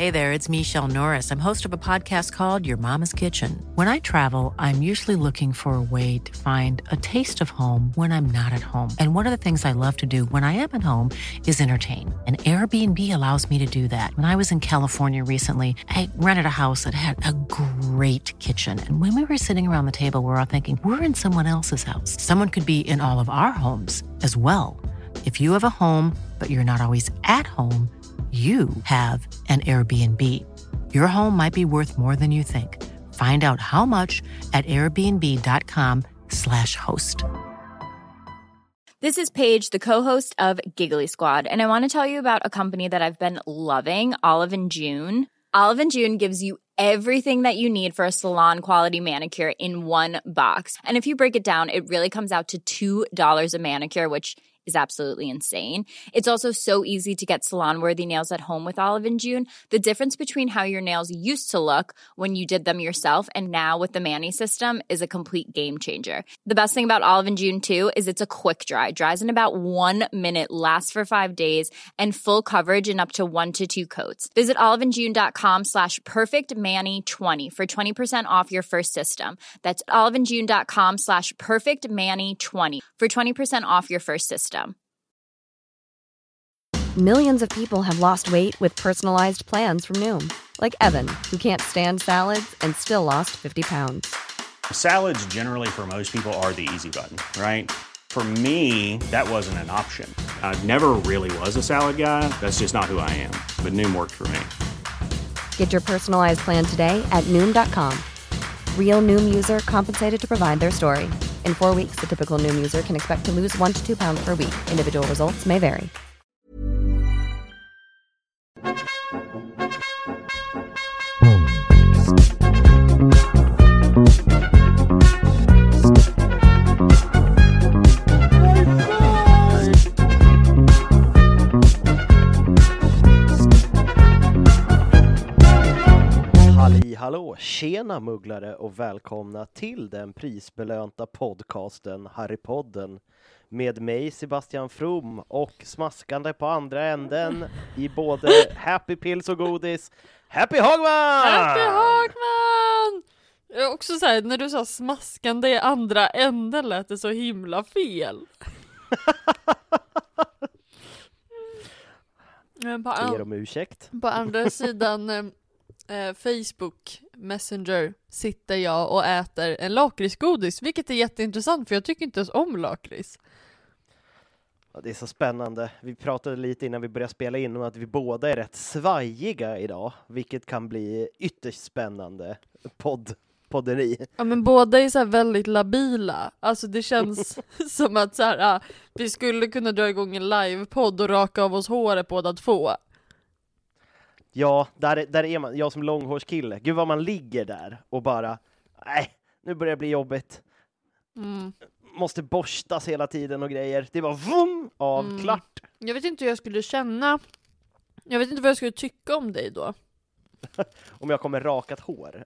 Hey there, it's Michelle Norris. I'm host of a podcast called Your Mama's Kitchen. When I travel, I'm usually looking for a way to find a taste of home when I'm not at home. And one of the things I love to do when I am at home is entertain. And Airbnb allows me to do that. When I was in California recently, I rented a house that had a great kitchen. And when we were sitting around the table, we were all thinking, we're in someone else's house. Someone could be in all of our homes as well. If you have a home, but you're not always at home, you have an Airbnb. Your home might be worth more than you think. Find out how much at airbnb.com/host. This is Paige, the co-host of Giggly Squad, and I want to tell you about a company that I've been loving, Olive & June. Olive & June gives you everything that you need for a salon-quality manicure in one box. And if you break it down, it really comes out to $2 a manicure, which is absolutely insane. It's also so easy to get salon-worthy nails at home with Olive & June. The difference between how your nails used to look when you did them yourself and now with the Mani system is a complete game changer. The best thing about Olive & June, too, is it's a quick dry. Dries in about 1 minute, lasts for 5 days, and full coverage in up to 1 to 2 coats. Visit oliveandjune.com/perfectmani20 for 20% off your first system. That's oliveandjune.com/perfectmani20 for 20% off your first system. Millions of people have lost weight with personalized plans from Noom. Like Evan, who can't stand salads and still lost 50 pounds. Salads generally for most people are the easy button, right? For me, that wasn't an option. I never really was a salad guy. That's just not who I am. But Noom worked for me. Get your personalized plan today at Noom.com. Real Noom user compensated to provide their story. In 4 weeks, the typical Noom user can expect to lose 1 to 2 pounds per week. Individual results may vary. Hallå, tjena mugglare och välkomna till den prisbelönta podcasten Harrypodden med mig Sebastian From och smaskande på andra änden i både Happy Pills och godis, Happy Hagman! Happy Hagman! Jag är också så här, när du sa smaskande i andra änden lät det så himla fel. Men ber om ursäkt. På andra sidan Facebook Messenger sitter jag och äter en lakritsgodis, vilket är jätteintressant för jag tycker inte ens om lakrits. Ja, det är så spännande. Vi pratade lite innan vi började spela in om att vi båda är rätt svajiga idag, vilket kan bli ytterst spännande podderi. Ja, men båda är så här väldigt labila. Alltså det känns som att så här, vi skulle kunna dra igång en livepodd och raka av oss håret båda två. Ja, där är man, jag som långhårskille. Gud vad man ligger där och bara, nej, nu börjar det bli jobbigt. Måste borstas hela tiden och grejer. Det var klart. Jag vet inte hur jag skulle känna. Jag vet inte vad jag skulle tycka om dig då. Om jag kommer rakat hår.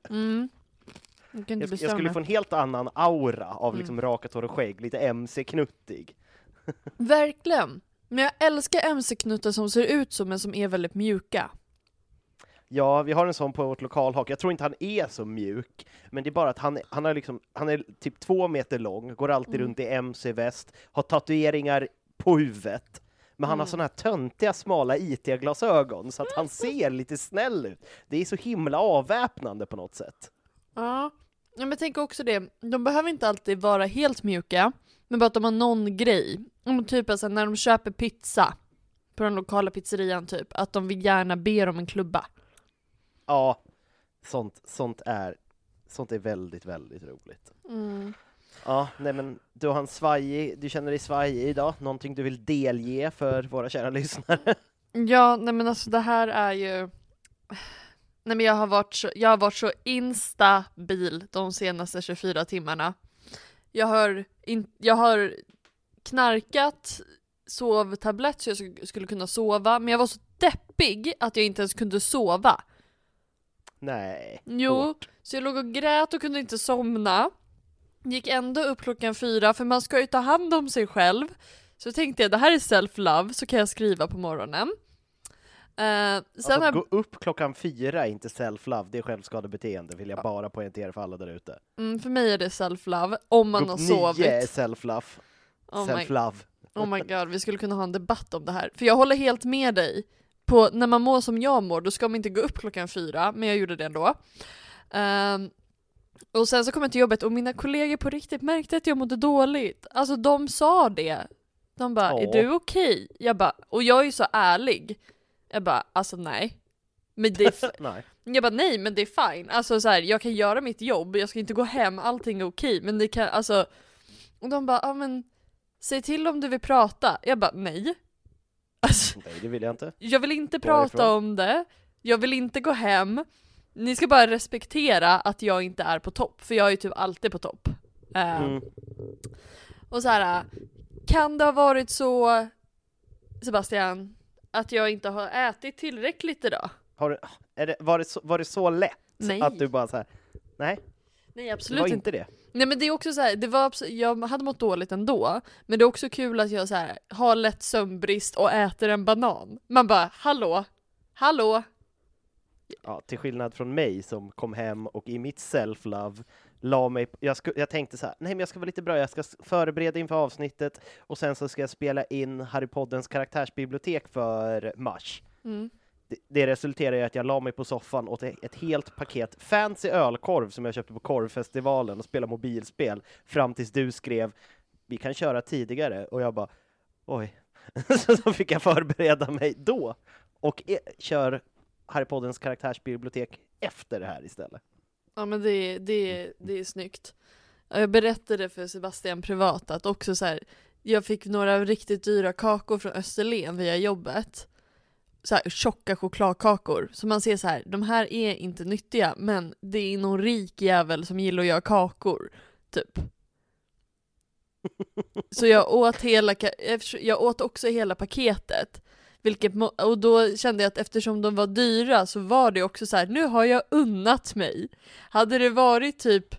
Jag skulle få en helt annan aura av liksom rakat hår och skägg. Lite MC-knuttig. Verkligen. Men jag älskar MC-knuttar som ser ut som men som är väldigt mjuka. Ja, vi har en sån på vårt lokalhak. Jag tror inte han är så mjuk. Men det är bara att han är typ 2 meter lång. Går alltid runt i MC-väst. Har tatueringar på huvudet. Men han har såna här töntiga, smala IT-glasögon. Så att han ser lite snäll ut. Det är så himla avväpnande på något sätt. Ja, men jag tänker också det. De behöver inte alltid vara helt mjuka. Men bara att de har någon grej. Typ alltså, när de köper pizza på den lokala pizzerian typ. Att de vill gärna be om en klubba. Ja, sånt är väldigt, väldigt roligt. Ja, nej men du känner dig svajig idag. Någonting du vill delge för våra kära lyssnare? Ja, nej men alltså det här är ju... Nej men jag har varit så instabil de senaste 24 timmarna. Jag har knarkat sovtablett så jag skulle kunna sova. Men jag var så deppig att jag inte ens kunde sova. Nej. Jo, så jag låg och grät och kunde inte somna. Gick ändå upp 4:00 för man ska ju ta hand om sig själv. Så tänkte jag, det här är self-love, så kan jag skriva på morgonen. Alltså att gå upp klockan 4 är inte self-love, det är självskadebeteende, vill jag bara poängtera för alla där ute. För mig är det self-love, om man har sovit. 9 är self-love. Self-love. Oh my god, vi skulle kunna ha en debatt om det här. För jag håller helt med dig. När man mår som jag mår, då ska man inte gå upp klockan 4, men jag gjorde det ändå. Och sen så kom jag till jobbet och mina kollegor på riktigt märkte att jag mådde dåligt. Alltså de sa det. De bara, är du okej? Jag bara, och jag är ju så ärlig. Jag bara, alltså nej. Men det nej. Jag bara, nej men det är fine. Alltså så här, jag kan göra mitt jobb, jag ska inte gå hem, allting är okej. Men det kan, alltså. Och de bara, ja men säg till om du vill prata. Jag bara, nej. Alltså, nej, det vill jag inte. Jag vill inte prata om det. Jag vill inte gå hem. Ni ska bara respektera att jag inte är på topp. För jag är ju typ alltid på topp. Och så här, kan det ha varit så, Sebastian, att jag inte har ätit tillräckligt idag? Var det så lätt? Nej. Att du bara så här, nej absolut det var inte det. Nej men det är också så här, jag hade mått dåligt ändå, men det är också kul att jag så här har lätt sömnbrist och äter en banan. Man bara, hallå. Ja, till skillnad från mig som kom hem och i mitt self-love la mig, jag tänkte så här, nej men jag ska vara lite bra, jag ska förbereda inför avsnittet och sen så ska jag spela in Harry Poddens karaktärsbibliotek för mars. Det resulterade i att jag la mig på soffan åt ett helt paket fancy ölkorv som jag köpte på korvfestivalen och spelade mobilspel fram tills du skrev, vi kan köra tidigare, och jag bara, oj. Så fick jag förbereda mig då och kör Harry Poddens karaktärsbibliotek efter det här istället. Ja men det är snyggt. Jag berättade för Sebastian privat att också så här, jag fick några riktigt dyra kakor från Österlen via jobbet. Så här tjocka chokladkakor. Så man ser så här, de här är inte nyttiga, men det är någon rik jävel som gillar att göra kakor typ. Så jag åt också hela paketet. Och då kände jag att eftersom de var dyra så var det också så här, nu har jag unnat mig. Hade det varit typ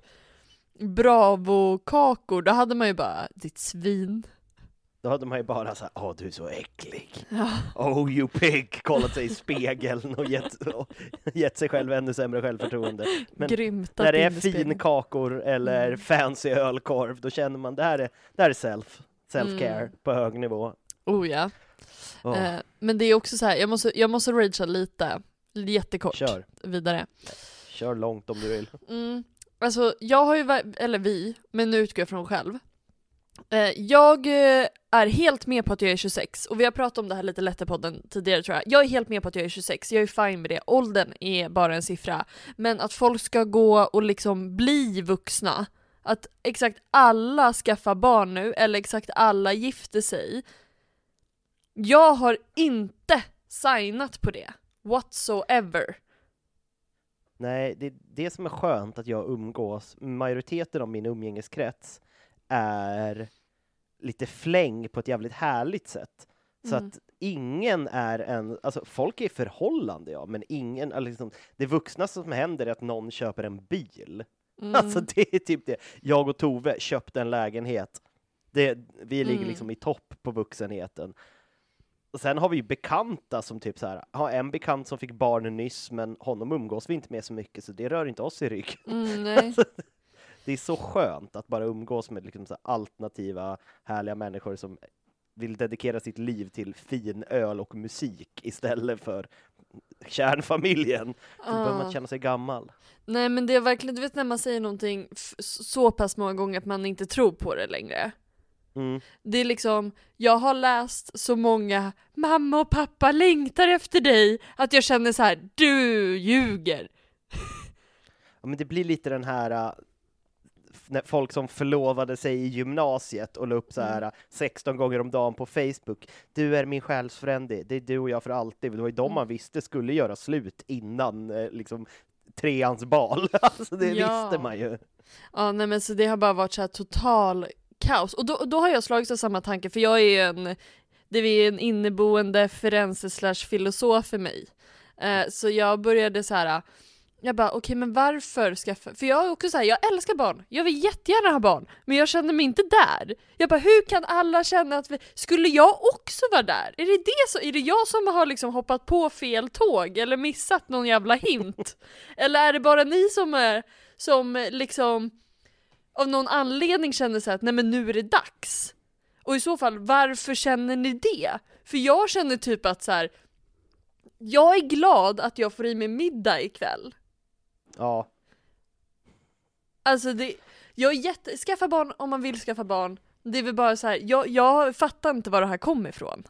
Bravo-kakor, då hade man ju bara, ditt svin. Då hade man ju bara så här, du är så äcklig. Ja. Oh you pig, kollat sig i spegeln och gett sig själv ännu sämre självförtroende. Men grymt när det är finkakor eller fancy ölkorv, då känner man det här är self-care på hög nivå. Oh ja. Men det är också så här, jag måste ragea lite jättekort. Kör. Vidare. Kör långt om du vill. Alltså jag har ju, eller vi, men nu utgår jag från själv. Jag är helt med på att jag är 26, och vi har pratat om det här lite lätt i podden tidigare tror jag. Jag är helt med på att jag är 26, jag är fine med det. Åldern är bara en siffra. Men att folk ska gå och liksom bli vuxna, att exakt alla skaffar barn nu, eller exakt alla gifter sig. Jag har inte signat på det whatsoever. Nej, det är det som är skönt, att jag umgås. Majoriteten av min umgängeskrets är lite fläng på ett jävligt härligt sätt. Så att ingen är alltså folk är i förhållande, ja, men ingen, liksom, det vuxna som händer är att någon köper en bil. Alltså det är typ det. Jag och Tove köpte en lägenhet. Vi ligger liksom i topp på vuxenheten. Och sen har vi bekanta som typ så här, har en bekant som fick barn nyss, men honom umgås vi inte med så mycket, så det rör inte oss i rygg. Nej. Det är så skönt att bara umgås med liksom så alternativa, härliga människor som vill dedikera sitt liv till fin öl och musik istället för kärnfamiljen. Så behöver man känna sig gammal. Nej men det är verkligen, du vet när man säger någonting så pass många gånger att man inte tror på det längre. Det är liksom, jag har läst så många mamma och pappa längtar efter dig att jag känner så här, du ljuger. Ja, men det blir lite den här när folk som förlovade sig i gymnasiet och la upp så här 16 gånger om dagen på Facebook. Du är min själsfrände, det är du och jag för alltid. Det var ju de man visste skulle göra slut innan liksom 3ans bal. Alltså det visste man ju. Ja, nej men så det har bara varit så här total kaos. Och då har jag slagit av samma tanke, för jag är det är en inneboende Firenze/filosof för mig. Så jag började så här Jag bara, okej, men varför skaffa? För jag är också så här, jag älskar barn. Jag vill jättegärna ha barn. Men jag känner mig inte där. Jag bara, hur kan alla känna att skulle jag också vara där? Är det jag som har liksom hoppat på fel tåg? Eller missat någon jävla hint? Eller är det bara ni som liksom av någon anledning känner så här att nej, men nu är det dags? Och i så fall, varför känner ni det? För jag känner typ att så här, jag är glad att jag får i mig middag ikväll. Ja. Alltså skaffa barn om man vill skaffa barn. Det är väl bara så här, jag fattar inte var det här kommer ifrån.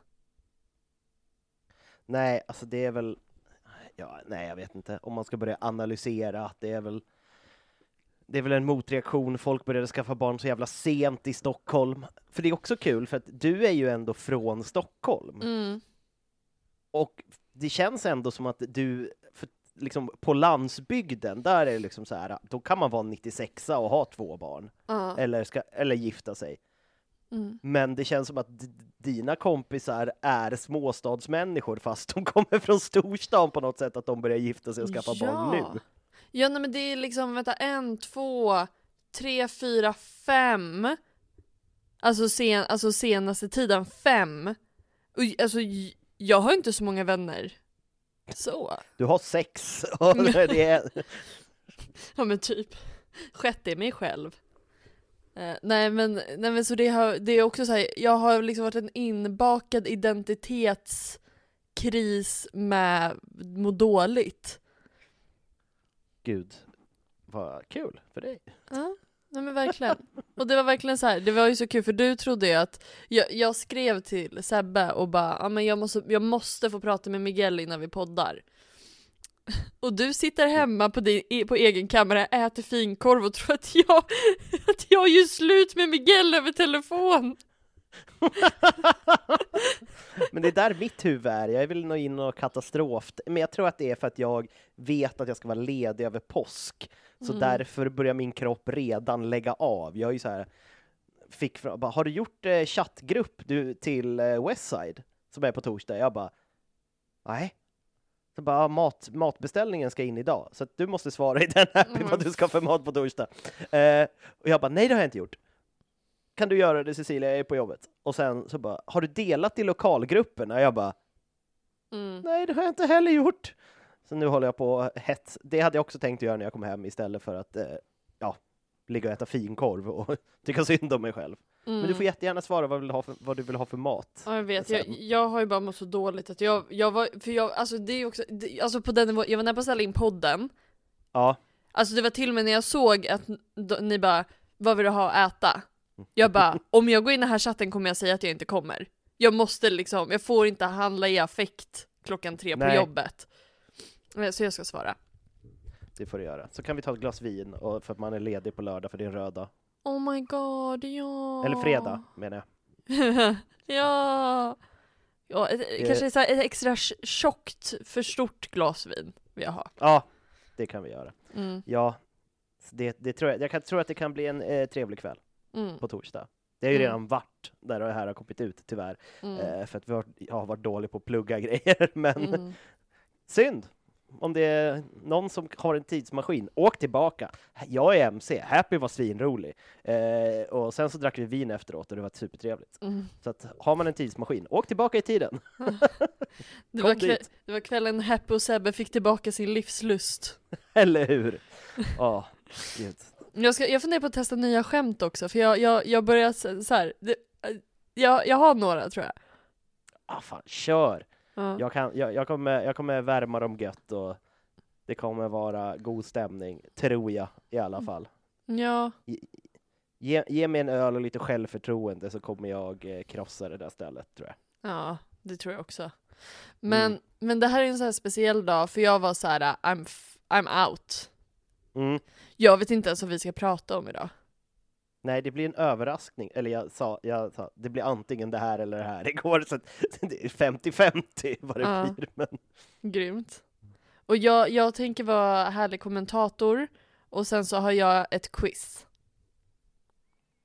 Nej, alltså det är väl... Ja, nej, jag vet inte. Om man ska börja analysera att det är väl en motreaktion. Folk började skaffa barn så jävla sent i Stockholm. För det är också kul, för att du är ju ändå från Stockholm. Mm. Och det känns ändå som att du... Liksom på landsbygden, där är det liksom så här, då kan man vara 96 och ha 2 barn. Eller gifta sig. Mm. Men det känns som att dina kompisar är småstadsmänniskor fast de kommer från storstan på något sätt, att de börjar gifta sig och skaffa barn nu. Ja, nej, men det är liksom, vänta, 1, 2, 3, 4, 5. Alltså senaste tiden 5. Och, alltså, jag har inte så många vänner. Så. Du har 6. Det är... Ja, men typ. Sjätte är mig själv. Nej men så det är också så här, jag har liksom varit en inbakad identitetskris med må dåligt. Gud, vad kul för dig. Ja, nej men verkligen. Och det var verkligen så här, det var ju så kul för du trodde ju att jag skrev till Sebbe och bara, ja men jag måste få prata med Miguel innan vi poddar. Och du sitter hemma på egen kammare, äter finkorv och tror att jag gör slut med Miguel över telefon. Men det är där mitt huvud är. Jag vill nog in något katastrof. Men jag tror att det är för att jag vet att jag ska vara ledig över påsk. Så därför börjar min kropp redan lägga av. Jag är ju så här, har du gjort chattgrupp till Westside som är på torsdag? Jag bara, nej. Så bara, matbeställningen ska in idag. Så att du måste svara i den här vad du ska för mat på torsdag. Och jag bara, nej det har jag inte gjort. Kan du göra det, Cecilia? Jag är på jobbet. Och sen så bara, har du delat i lokalgruppen? Och jag bara, nej det har jag inte heller gjort. Så nu håller jag på hets. Det hade jag också tänkt göra när jag kom hem istället för att ligga och äta finkorv och tycka synd om mig själv. Men du får jättegärna svara vad du vill ha för mat. Ja, jag vet. Jag har ju bara mått så dåligt att alltså det är också, alltså på den nivån, jag var nära på att ställa in podden. Ja. Alltså det var till och med när jag såg att ni bara, vad vill du ha att äta? Jag bara, om jag går in i den här chatten kommer jag säga att jag inte kommer. Jag måste liksom, jag får inte handla i affekt 3:00 på jobbet. Så jag ska svara. Det får du göra. Så kan vi ta ett glas vin för att man är ledig på lördag för det är en röd dag. Oh my god, ja. Eller fredag, menar jag. Ja. Kanske så här ett extra tjockt, för stort glas vin vill jag ha. Ja, det kan vi göra. Ja, det tror jag tror att det kan bli en trevlig kväll på torsdag. Det är ju redan varit där det här har kommit ut, tyvärr. För att jag har varit dålig på att plugga grejer. Men synd. Om det är någon som har en tidsmaskin, åk tillbaka. Jag är MC, Happy var svinrolig. Och sen så drack vi vin efteråt och det var supertrevligt. Så att har man en tidsmaskin, åk tillbaka i tiden. Det var kvällen Happy och Sebbe fick tillbaka sin livslust. Eller hur? Gud. Jag funderar på att testa nya skämt också. För jag börjar så här. Jag har några, tror jag. Fan, kör! Jag kommer värma dem gött och det kommer vara god stämning, tror jag i alla fall. Ja. Ge mig en öl och lite självförtroende så kommer jag krossa det där stället, tror jag. Ja, det tror jag också. Men det här är en så här speciell dag, för jag var så här, I'm out. Jag vet inte ens vad vi ska prata om idag. Nej, det blir en överraskning. Eller jag sa det blir antingen det här eller det här igår. Så det är 50-50 vad det blir. Men... Grymt. Och jag tänker vara härlig kommentator. Och sen så har jag ett quiz.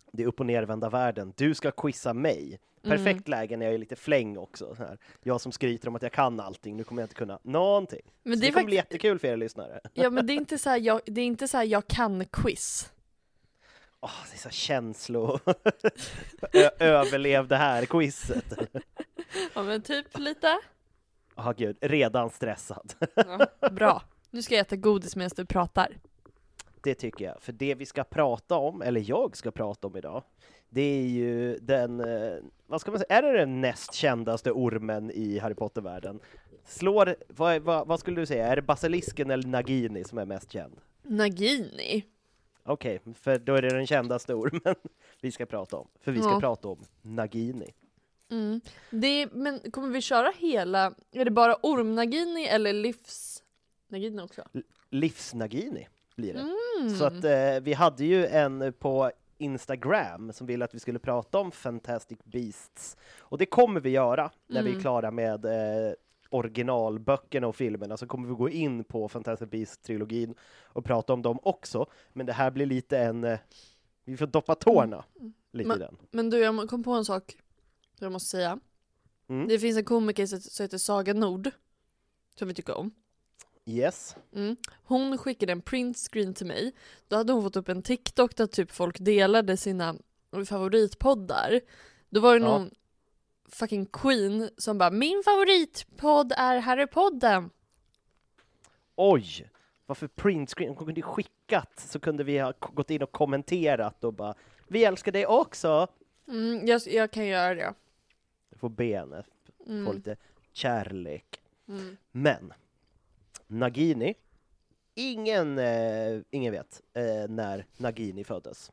det upp- och nervända världen. Du ska quizza mig. Perfekt läge när jag är lite fläng också. Så här. Jag som skryter om att jag kan allting. Nu kommer jag inte kunna någonting. Men så det kommer bli jättekul för er lyssnare. Ja, men det är inte så här jag kan quiz. Det är så känslo. Överlev det här quizet. Ja, men typ lite. Gud, redan stressad. Ja, bra. Nu ska jag äta godis medan du pratar. Det tycker jag. För det vi ska prata om, eller jag ska prata om idag, det är ju den, vad ska man säga, är det den näst kändaste ormen i Harry Potter-världen? Vad skulle du säga, är det basilisken eller Nagini som är mest känd? Nagini? Okej, för då är det den kändaste ormen vi ska prata om. För vi ska prata om Nagini. Mm. Men kommer vi köra hela, är det bara orm-Nagini eller livs-Nagini också? Livs-Nagini blir det. Så att vi hade ju en på Instagram som ville att vi skulle prata om Fantastic Beasts. Och det kommer vi göra när vi är klara med originalböckerna och filmerna. Så kommer vi gå in på Fantastic Beasts-trilogin och prata om dem också. Men det här blir lite vi får doppa tårna lite i den. Men du, jag kom på en sak jag måste säga. Det finns en komiker som heter Saga Nord som vi tycker om. Yes. Hon skickade en print screen till mig. Då hade hon fått upp en TikTok där typ folk delade sina favoritpoddar. Då var det någon fucking queen som bara, min favoritpodd är Harry-podden. Oj, varför print screen? Hon kunde skickat så kunde vi ha gått in och kommenterat och bara, vi älskar dig också. Jag kan göra det. Du får be henne, få lite kärlek. Men Nagini, ingen vet när Nagini föddes.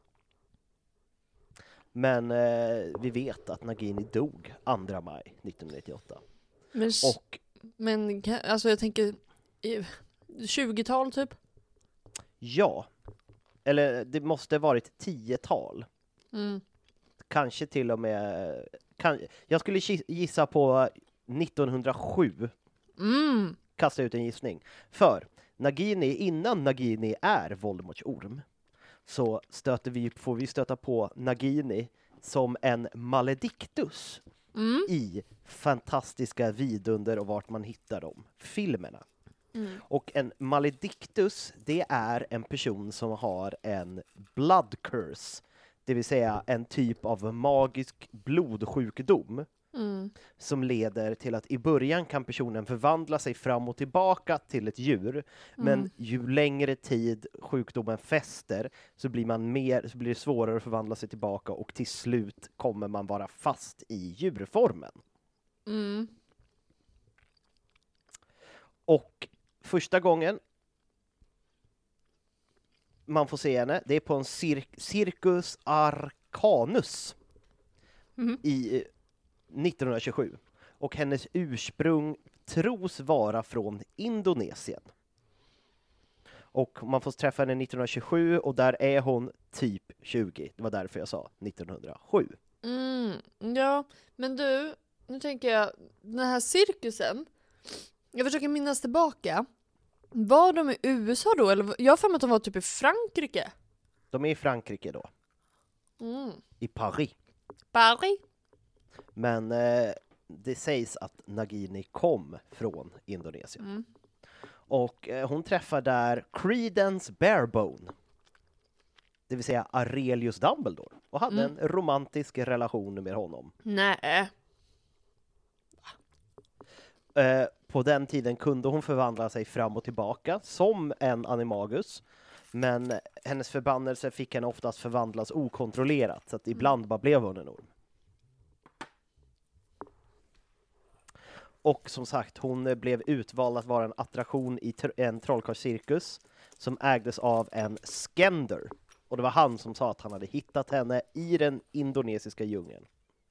Men vi vet att Nagini dog 2 maj 1998. Men alltså jag tänker 20-tal typ? Ja. Eller det måste varit 10-tal. Kanske till och med jag skulle gissa på 1907. Kasta ut en gissning. För innan Nagini är Voldemorts orm, så får vi stöta på Nagini som en maledictus i Fantastiska vidunder och vart man hittar dem. Filmerna. Och en maledictus, det är en person som har en blood curse. Det vill säga en typ av magisk blodsjukdom. Som leder till att i början kan personen förvandla sig fram och tillbaka till ett djur. Men ju längre tid sjukdomen fäster så blir det svårare att förvandla sig tillbaka och till slut kommer man vara fast i djurformen. Och första gången man får se henne, det är på en Circus Arcanus i 1927. Och hennes ursprung tros vara från Indonesien. Och man får träffa henne 1927 och där är hon typ 20. Det var därför jag sa 1907. Ja, men du, nu tänker jag, den här cirkusen, jag försöker minnas tillbaka. Var de i USA då? Eller jag har för mig att de var typ i Frankrike. De är i Frankrike då. I Paris. Men det sägs att Nagini kom från Indonesien. Och hon träffar där Credence Barebone. Det vill säga Aurelius Dumbledore. Och hade en romantisk relation med honom. Nej. På den tiden kunde hon förvandla sig fram och tillbaka som en animagus. Men hennes förbannelse fick henne oftast förvandlas okontrollerat. Så att ibland bara blev hon en orm. Och som sagt, hon blev utvald att vara en attraktion i en trollkarlscirkus som ägdes av en Skender. Och det var han som sa att han hade hittat henne i den indonesiska djungeln.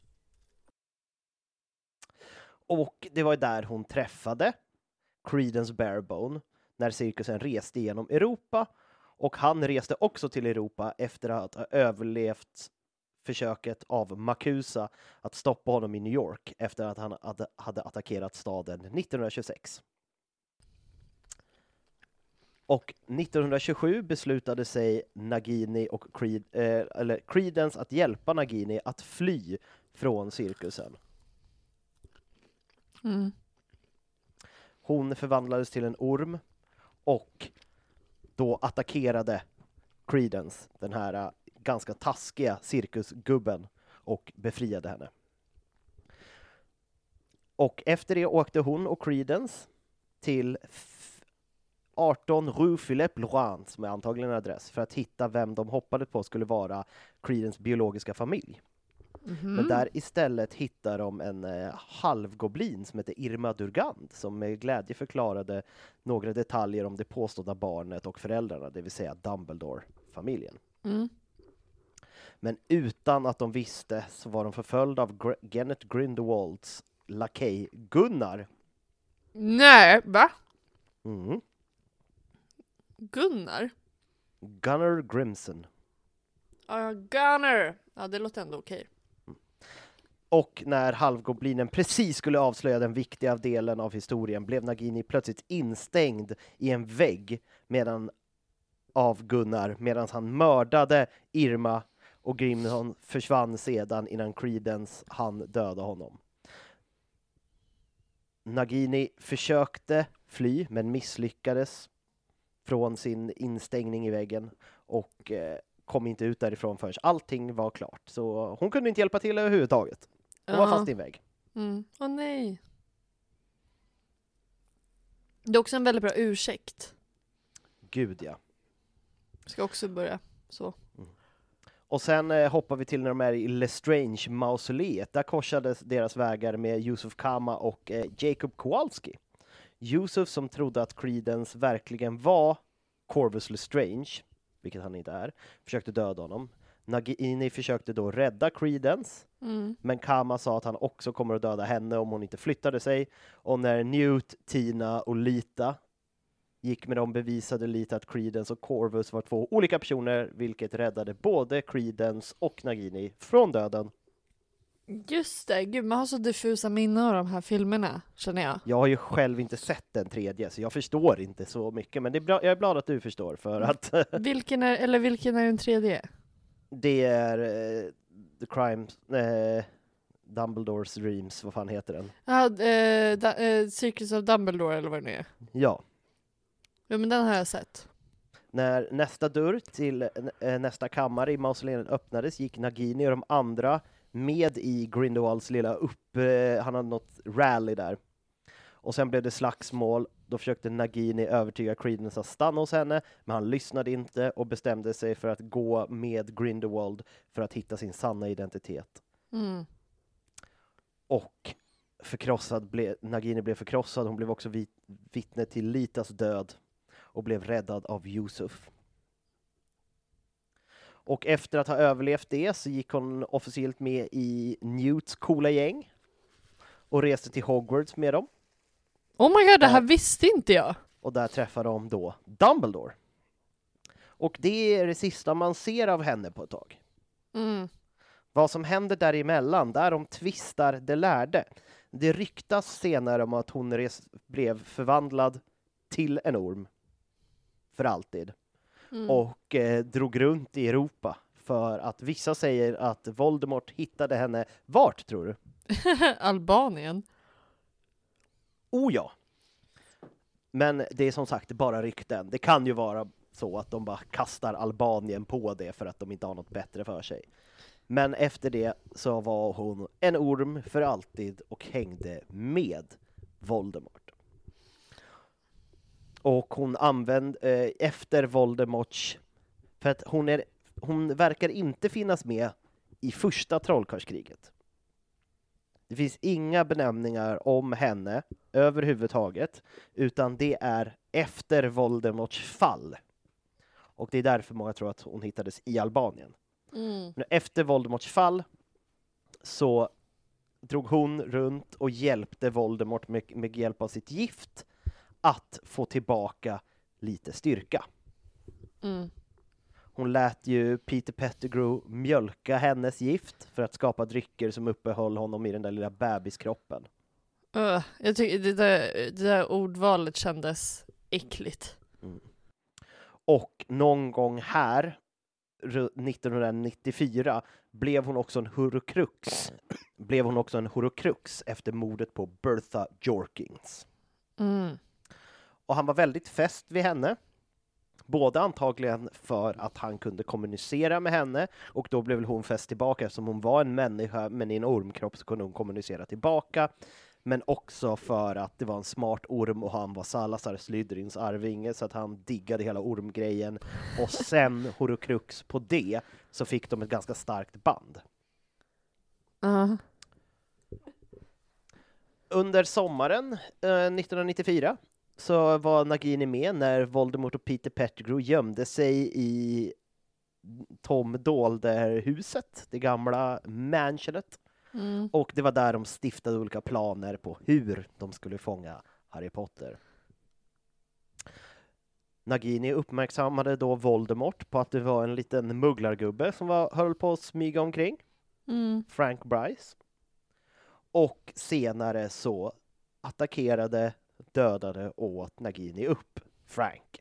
Och det var där hon träffade Credence Barebone när cirkusen reste genom Europa. Och han reste också till Europa efter att ha överlevt försöket av Makusa att stoppa honom i New York efter att han hade attackerat staden 1926. Och 1927 beslutade sig Nagini och Creedence att hjälpa Nagini att fly från cirkusen. Mm. Hon förvandlades till en orm och då attackerade Creedence, den här ganska taskiga cirkusgubben, och befriade henne. Och efter det åkte hon och Creedence till 18 Rue Philippe Laurent, som är antagligen en adress, för att hitta vem de hoppades på skulle vara Creedence biologiska familj. Men där istället hittar de en halvgoblin som heter Irma Durgand, som med glädje förklarade några detaljer om det påstådda barnet och föräldrarna, det vill säga Dumbledore-familjen. Men utan att de visste så var de förföljda av Gennett Grindelwalds lakej Gunnar. Nej, va? Mm. Gunnar? Gunnar Grimson. Ja, Gunnar! Ja, det låter ändå okej. Och när halvgoblinen precis skulle avslöja den viktiga delen av historien blev Nagini plötsligt instängd i en vägg av Gunnar medan han mördade Irma, och Grimson försvann sedan innan Creedence hann döda honom. Nagini försökte fly men misslyckades från sin instängning i väggen och kom inte ut därifrån förrän allting var klart. Så hon kunde inte hjälpa till överhuvudtaget. Hon var fast i en vägg. Åh nej. Det är också en väldigt bra ursäkt. Gud, ja. Ska också börja så. Och sen hoppar vi till när de är i Lestrange-mausoleet. Där korsades deras vägar med Yusuf Kama och Jacob Kowalski. Yusuf, som trodde att Creedence verkligen var Corvus Lestrange, vilket han inte är, försökte döda honom. Nagini försökte då rädda Creedence, men Kama sa att han också kommer att döda henne om hon inte flyttade sig. Och när Newt, Tina och Lita gick med dem bevisade Lita att Creedence och Corvus var två olika personer, vilket räddade både Creedence och Nagini från döden. Just det, gud, man har så diffusa minnen av de här filmerna, känner jag. Jag har ju själv inte sett den tredje, så jag förstår inte så mycket, men det är bra, jag är glad att du förstår, för att Vilken är den tredje? det är The Crimes, Dumbledores Dreams, vad fan heter den? Ja, Secrets of Dumbledore, eller vad det nu är. Ja. Ja, men den har jag sett. När nästa dörr till nästa kammare i mausoleet öppnades gick Nagini och de andra med i Grindelwalds lilla han hade något rally där. Och sen blev det slagsmål. Då försökte Nagini övertyga Creedence att stanna hos henne, men han lyssnade inte och bestämde sig för att gå med Grindelwald för att hitta sin sanna identitet. Och Nagini blev förkrossad. Hon blev också vittne till Litas död och blev räddad av Yusuf. Och efter att ha överlevt det så gick hon officiellt med i Newts coola gäng och reste till Hogwarts med dem. Oh my god, det här visste inte jag. Och där träffade de då Dumbledore. Och det är det sista man ser av henne på ett tag. Vad som händer däremellan, där de tvistar det lärde. Det ryktas senare om att hon blev förvandlad till en orm för alltid. Och drog runt i Europa, för att vissa säger att Voldemort hittade henne. Vart, tror du? Albanien. Oh ja. Men det är som sagt bara rykten. Det kan ju vara så att de bara kastar Albanien på det för att de inte har något bättre för sig. Men efter det så var hon en orm för alltid och hängde med Voldemort. Och hon använde efter Voldemorts, för att hon verkar inte finnas med i första trollkarlskriget. Det finns inga benämningar om henne överhuvudtaget, utan det är efter Voldemorts fall. Och det är därför många tror att hon hittades i Albanien. Men efter Voldemorts fall så drog hon runt och hjälpte Voldemort med hjälp av sitt gift att få tillbaka lite styrka. Hon lät ju Peter Pettigrew mjölka hennes gift för att skapa drycker som uppehöll honom i den där lilla bebiskroppen. Jag tycker det där ordvalet kändes äckligt. Och någon gång här 1994 blev hon också en Horcrux efter mordet på Bertha Jorkins. Och han var väldigt fäst vid henne. Både antagligen för att han kunde kommunicera med henne, och då blev hon fäst tillbaka eftersom hon var en människa, men i en ormkropp så kunde hon kommunicera tillbaka. Men också för att det var en smart orm och han var Salazar Slytherins arvinge, så att han diggade hela ormgrejen. Och sen Horcrux på det, så fick de ett ganska starkt band. Under sommaren 1994 så var Nagini med när Voldemort och Peter Pettigrew gömde sig i Tom Dolder-huset, det gamla mansionet. Och det var där de stiftade olika planer på hur de skulle fånga Harry Potter. Nagini uppmärksammade då Voldemort på att det var en liten mugglargubbe som höll på att smyga omkring. Frank Bryce. Och senare så dödade åt Nagini upp Frank.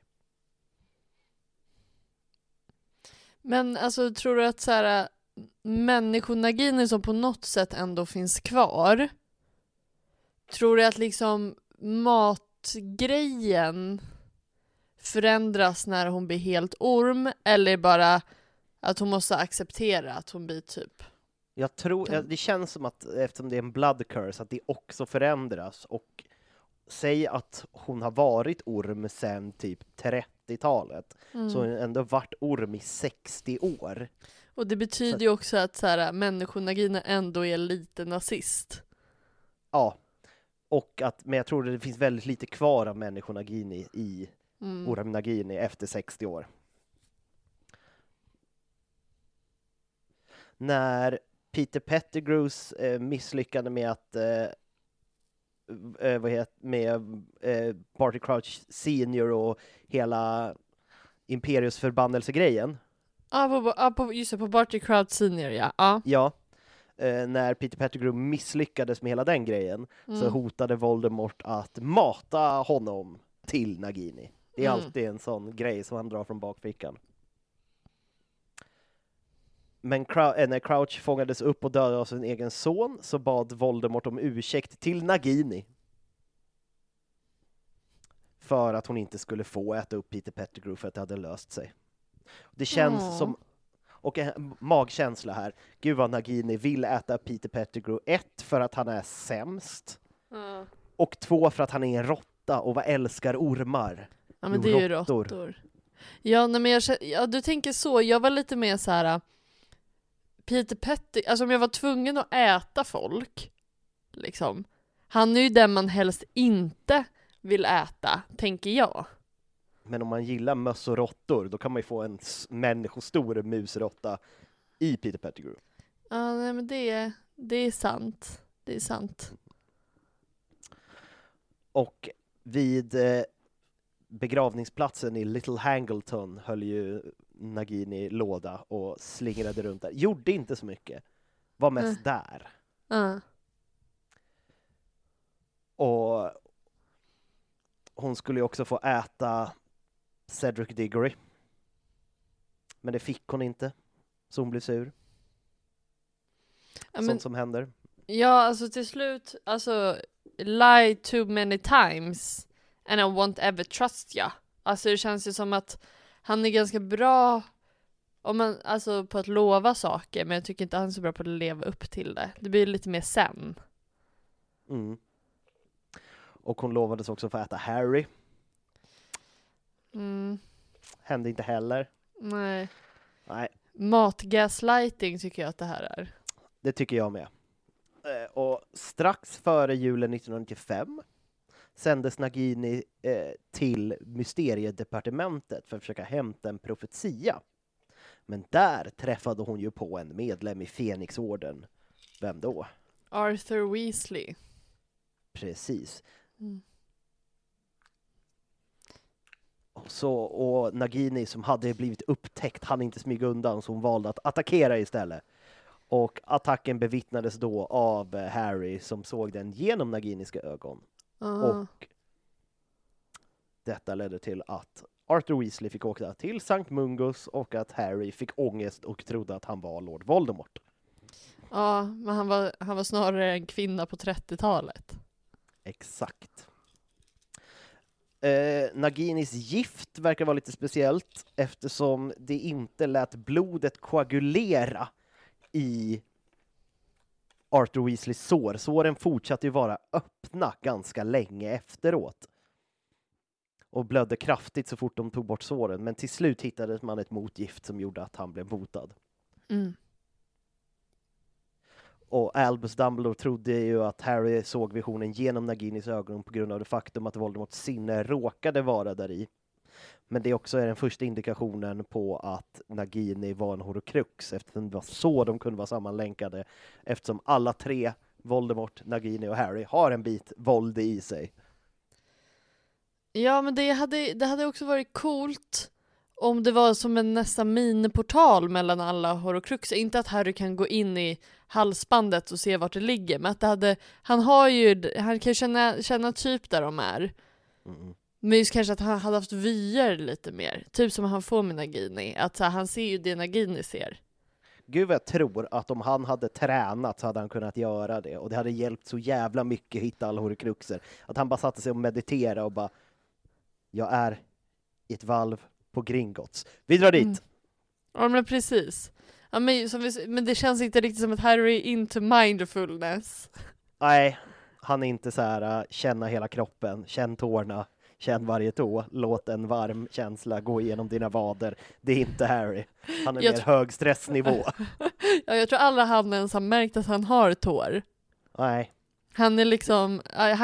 Men alltså, tror du att så här, människonagini som på något sätt ändå finns kvar, tror du att liksom matgrejen förändras när hon blir helt orm, eller bara att hon måste acceptera att hon blir typ? Jag tror, det känns som att eftersom det är en blood curse att det också förändras, och säg att hon har varit orm sedan typ 30-talet, så hon har ändå varit orm i 60 år. Och det betyder ju också att så här, människonagina ändå är lite nazist. Ja, men jag tror att det finns väldigt lite kvar av människonagini i Orm Nagini efter 60 år. När Peter Pettigrews misslyckade med att Barty Crouch Senior och hela Imperius förbannelsegrejen. På Barty Crouch Senior, ja. Ja. När Peter Pettigrew misslyckades med hela den grejen så hotade Voldemort att mata honom till Nagini. Det är alltid en sån grej som han drar från bakfickan. Men när Crouch fångades upp och dödade av sin egen son så bad Voldemort om ursäkt till Nagini. För att hon inte skulle få äta upp Peter Pettigrew för att det hade löst sig. Det känns som, och en magkänsla här, gud vad Nagini vill äta Peter Pettigrew. 1, för att han är sämst. Och 2, för att han är en råtta och vad älskar ormar. Ja, men det är ju råttor. Ja, nej, men du tänker så. Jag var lite mer så här, Peter Pettigrew, alltså om jag var tvungen att äta folk liksom, han är ju den man helst inte vill äta, tänker jag. Men om man gillar möss och råttor, då kan man ju få en människostor musråtta i Peter Pettigrew. Ja, nej, men det är sant. Det är sant. Och vid begravningsplatsen i Little Hangleton höll ju Nagini låda och slingrade runt där. Gjorde inte så mycket. Var mest där. Och hon skulle ju också få äta Cedric Diggory. Men det fick hon inte. Så hon blev sur. Ja, sånt som händer. Ja, alltså till slut, alltså lie too many times and I won't ever trust you. Alltså det känns ju som att han är ganska bra om man, alltså på att lova saker, men jag tycker inte han är så bra på att leva upp till det. Det blir lite mer sen. Och hon lovades också få äta Harry. Hände inte heller. Nej. Nej. Matgaslighting tycker jag att det här är. Det tycker jag med. Och strax före julen 1995 sändes Nagini till Mysteriedepartementet för att försöka hämta en profetia. Men där träffade hon ju på en medlem i Fenixorden. Vem då? Arthur Weasley. Precis. Och Nagini, som hade blivit upptäckt, hann inte smyga undan, så hon valde att attackera istället. Och attacken bevittnades då av Harry, som såg den genom Naginiska ögon. Och Detta ledde till att Arthur Weasley fick åka till Sankt Mungus och att Harry fick ångest och trodde att han var Lord Voldemort. Ja, men han var snarare en kvinna på 30-talet. Exakt. Naginis gift verkar vara lite speciellt eftersom det inte lät blodet koagulera i Arthur Weasleys sår. Såren fortsatte ju vara öppna ganska länge efteråt. Och blödde kraftigt så fort de tog bort såren. Men till slut hittade man ett motgift som gjorde att han blev botad. Mm. Och Albus Dumbledore trodde ju att Harry såg visionen genom Naginis ögon på grund av det faktum att Voldemorts sinne råkade vara där i. Men det också är den första indikationen på att Nagini var en horcrux eftersom det var så de kunde vara sammanlänkade. Eftersom alla tre, Voldemort, Nagini och Harry, har en bit våld i sig. Ja, men det hade också varit coolt om det var som en nästan miniportal mellan alla horcruxer. Inte att Harry kan gå in i halsbandet och se vart det ligger, men att han kan känna typ där de är. Mm. Men just kanske att han hade haft vyer lite mer. Typ som han får med Nagini. Att så här, han ser ju det Nagini ser. Gud, jag tror att om han hade tränat så hade han kunnat göra det. Och det hade hjälpt så jävla mycket att hitta alla horcruxer. Att han bara satte sig och mediterade och bara, jag är i ett valv på Gringotts. Vi drar dit! Ja, men precis. Ja, men det känns inte riktigt som att Harry är into mindfulness. Nej, han är inte så här, känna hela kroppen, känn tårna, känn varje tå, låt en varm känsla gå igenom dina vader. Det är inte Harry. Han är mer hög stressnivå. Ja, jag tror alla han ens har märkt att han har tår. Nej. Han är liksom,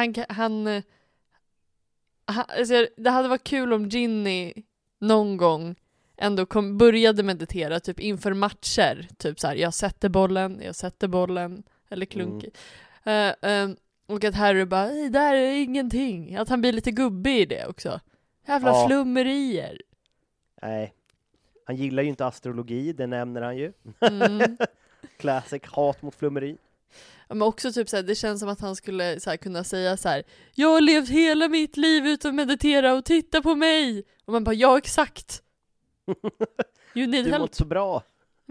alltså, det hade varit kul om Ginny någon gång ändå började meditera typ inför matcher, typ så här, jag sätter bollen eller klunkig. Och att Harry bara, det där är ingenting. Att han blir lite gubbig i det också. Jävla flummerier. Nej. Han gillar ju inte astrologi, det nämner han ju. Classic hat mot flummeri. Men också typ så här, det känns som att han skulle så här, kunna säga så här: jag har levt hela mitt liv utan att meditera och titta på mig. Och man bara, ja exakt. You need du help. mått så bra.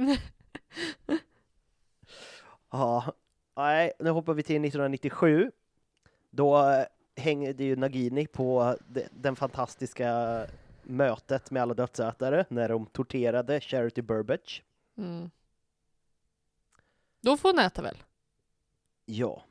Ja, nej, nu hoppar vi till 1997. Då hängde ju Nagini på den fantastiska mötet med alla dödsätare när de torterade Charity Burbage. Då får hon äta väl? Ja.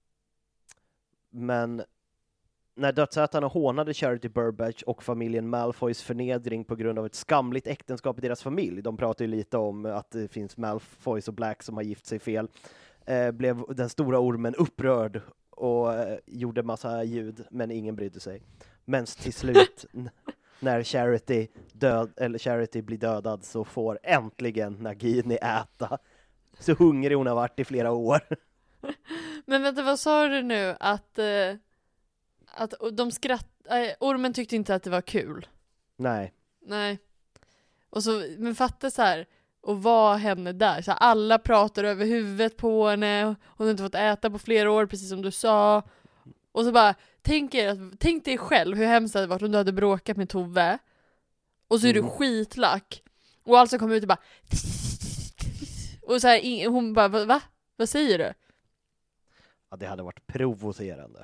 Men när dödsätarna hånade Charity Burbage och familjen Malfoys förnedring på grund av ett skamligt äktenskap i deras familj, de pratar ju lite om att det finns Malfoys och Black som har gift sig fel, blev den stora ormen upprörd och gjorde massa ljud, men ingen brydde sig. Men till slut när Charity blir dödad så får äntligen Nagini äta. Så hungrig hon har varit i flera år. Men vänta, vad sa du nu? Att de ormen tyckte inte att det var kul. Nej. Och så, men fatta så här, och var henne där. Så här, alla pratar över huvudet på henne. Hon har inte fått äta på flera år, precis som du sa. Och så bara, tänk dig själv hur hemskt det hade varit om du hade bråkat med Tove. Och så är du skitlack. Och alltså kommer ut och bara... Och så här, hon bara, va? Vad säger du? Ja, det hade varit provocerande.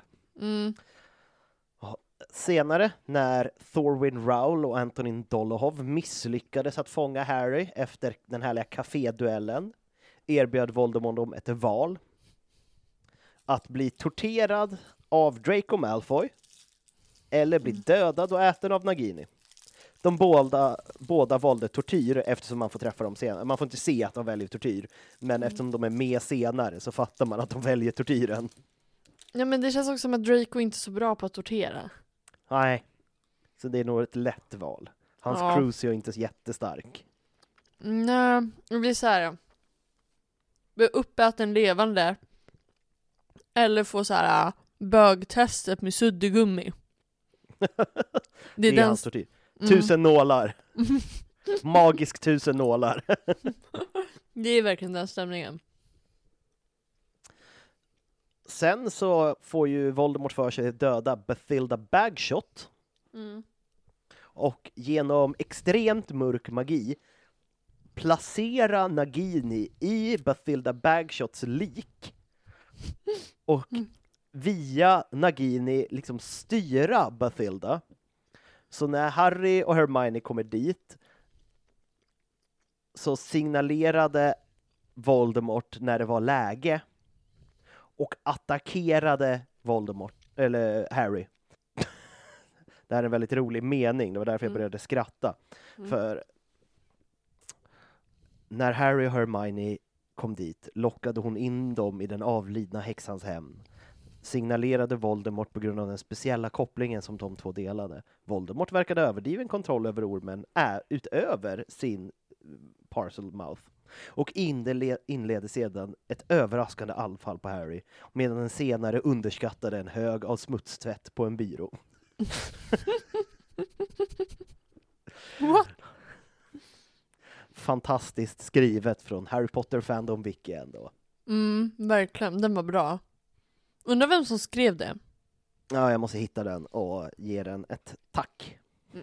Senare, när Thorwin Rowell och Antonin Dolohov misslyckades att fånga Harry efter den härliga kaféduellen, erbjöd Voldemort dem ett val. Att bli torterad av Draco Malfoy eller bli dödad och äten av Nagini. De båda valde tortyr eftersom man får träffa dem senare. Man får inte se att de väljer tortyr, men eftersom de är med senare så fattar man att de väljer tortyren. Ja, men det känns också som att Draco inte är så bra på att tortera. Nej, så det är nog ett lätt val. Hans Crucio är inte så jättestark. Nej, det blir så här. Bli uppäten levande. Eller få så här bögtestet med suddgummi. Det är hans tortyr. 1000 nålar. Magisk 1000 nålar. Det är verkligen den stämningen. Sen så får ju Voldemort för sig döda Bathilda Bagshot. och genom extremt mörk magi placera Nagini i Bathilda Bagshots lik och via Nagini liksom styra Bathilda. Så när Harry och Hermione kommer dit så signalerade Voldemort när det var läge och attackerade eller Harry. Det här är en väldigt rolig mening, det var därför jag började skratta. För när Harry och Hermione kom dit lockade hon in dem i den avlidna häxans hem. Signalerade Voldemort på grund av den speciella kopplingen som de två delade. Voldemort verkade överdriven kontroll över ormen utöver sin Parselmouth och inledde sedan ett överraskande anfall på Harry medan den senare underskattade en hög av smutstvätt på en byrå. What? Fantastiskt skrivet från Harry Potter Fandom Wiki ändå. Verkligen, den var bra. Undrar vem som skrev det? Ja, jag måste hitta den och ge den ett tack.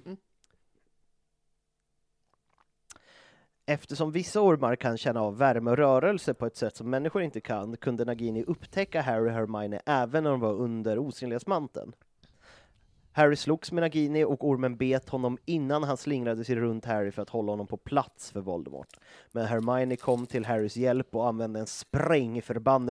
Eftersom vissa ormar kan känna av värme och rörelse på ett sätt som människor inte kan, kunde Nagini upptäcka Harry och Hermione även när de var under osynlighetsmanteln. Harry slogs med Nagini och ormen bet honom innan han slingrade sig runt Harry för att hålla honom på plats för Voldemort. Men Hermione kom till Harrys hjälp och använde en sprängförbannelse.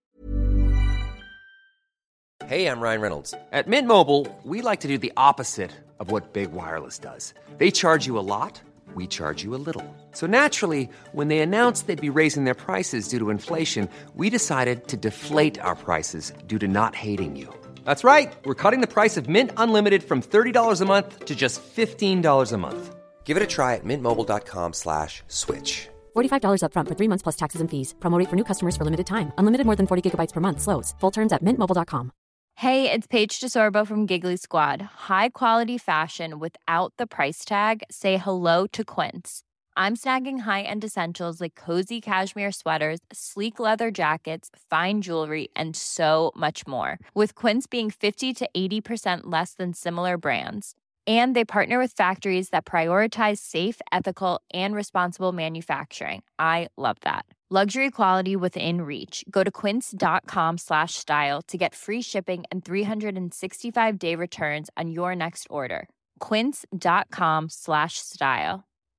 Hey, I'm Ryan Reynolds. At Mint Mobile, we like to do the opposite of what Big Wireless does. They charge you a lot, we charge you a little. So naturally, when they announced they'd be raising their prices due to inflation, we decided to deflate our prices due to not hating you. That's right. We're cutting the price of Mint Unlimited from $30 a month to just $15 a month. Give it a try at mintmobile.com/switch. $45 up front for 3 months plus taxes and fees. Promo rate for new customers for limited time. Unlimited more than 40 gigabytes per month. Slows full terms at mintmobile.com. Hey, it's Paige DeSorbo from Giggly Squad. High quality fashion without the price tag. Say hello to Quince. I'm snagging high-end essentials like cozy cashmere sweaters, sleek leather jackets, fine jewelry, and so much more. With Quince being 50 to 80% less than similar brands. And they partner with factories that prioritize safe, ethical, and responsible manufacturing. I love that. Luxury quality within reach. Go to quince.com/style to get free shipping and 365-day returns on your next order. quince.com/style.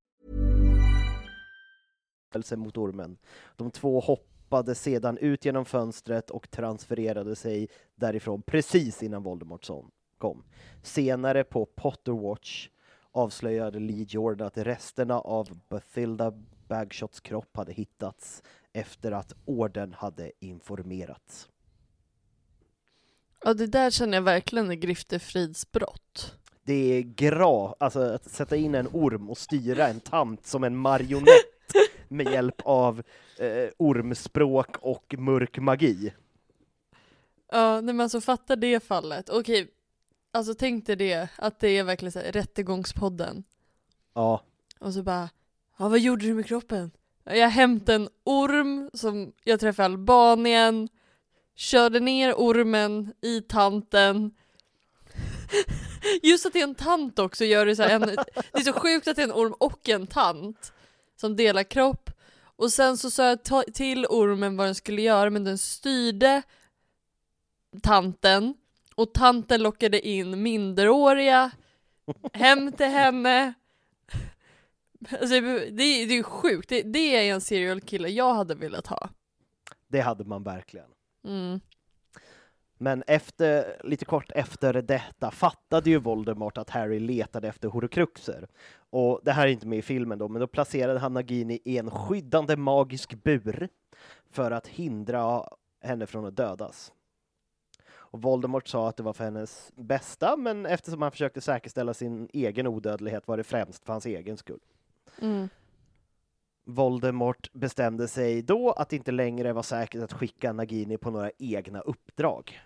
Mot ormen. De två hoppade sedan ut genom fönstret och transfererade sig därifrån precis innan Voldemort kom. Senare på Potterwatch avslöjade Lee Jordan att resterna av Bathilda Bagshots kropp hade hittats efter att orden hade informerats. Ja, det där känner jag verkligen är griftefridsbrott. Det är alltså att sätta in en orm och styra en tant som en marionett med hjälp av ormspråk och mörk magi. Ja, nej, men alltså fatta det fallet. Okej, alltså tänk dig det, att det är verkligen så här, rättegångspodden. Ja. Och så bara, ja, vad gjorde du med kroppen? Jag hämtade en orm som jag träffade i Albanien, körde ner ormen i tanten. Just att det är en tant också gör det så här, det är så sjukt att det är en orm och en tant som delar kropp. Och sen så sa jag till ormen vad den skulle göra, men den styrde tanten. Och tanten lockade in minderåriga hem till henne. Alltså, det är sjukt. Det är en serial killer jag hade velat ha. Det hade man verkligen. Mm. Men lite kort efter detta fattade ju Voldemort att Harry letade efter horcruxer. Och det här är inte med i filmen då, men då placerade han Nagini i en skyddande magisk bur för att hindra henne från att dödas. Och Voldemort sa att det var för hennes bästa, men eftersom han försökte säkerställa sin egen odödlighet var det främst för hans egen skull. Mm. Voldemort bestämde sig då att det inte längre var säkert att skicka Nagini på några egna uppdrag.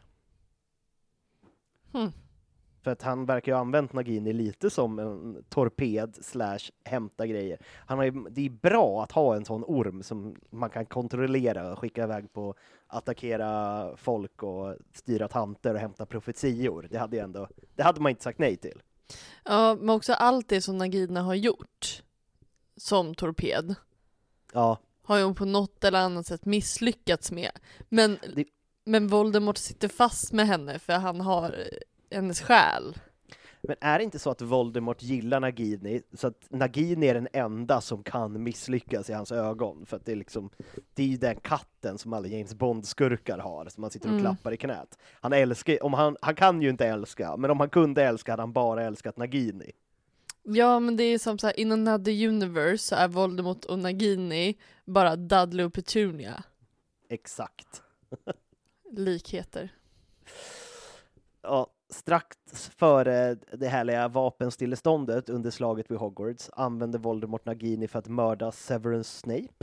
För att han verkar ju ha använt Nagini lite som en torped / hämta grejer. Det är bra att ha en sån orm som man kan kontrollera och skicka iväg på attackera folk och styra tanter och hämta profetior. Det hade man inte sagt nej till. Ja, men också allt det som Nagini har gjort som torped Ja, har ju på något eller annat sätt misslyckats med. Men Voldemort sitter fast med henne för han har hennes själ. men är det inte så att Voldemort gillar Nagini, så att Nagini är den enda som kan misslyckas i hans ögon? För att det är liksom, det är ju den katten som alla James Bond-skurkar har, som man sitter och klappar i knät. Han älskar, han kan ju inte älska, men om han kunde älska hade han bara älskat Nagini. Ja, men det är som så här, in another universe så är Voldemort och Nagini bara Dudley och Petunia. Exakt. Likheter. Ja, strax före det härliga vapenstilleståndet under slaget vid Hogwarts använde Voldemort Nagini för att mörda Severus Snape.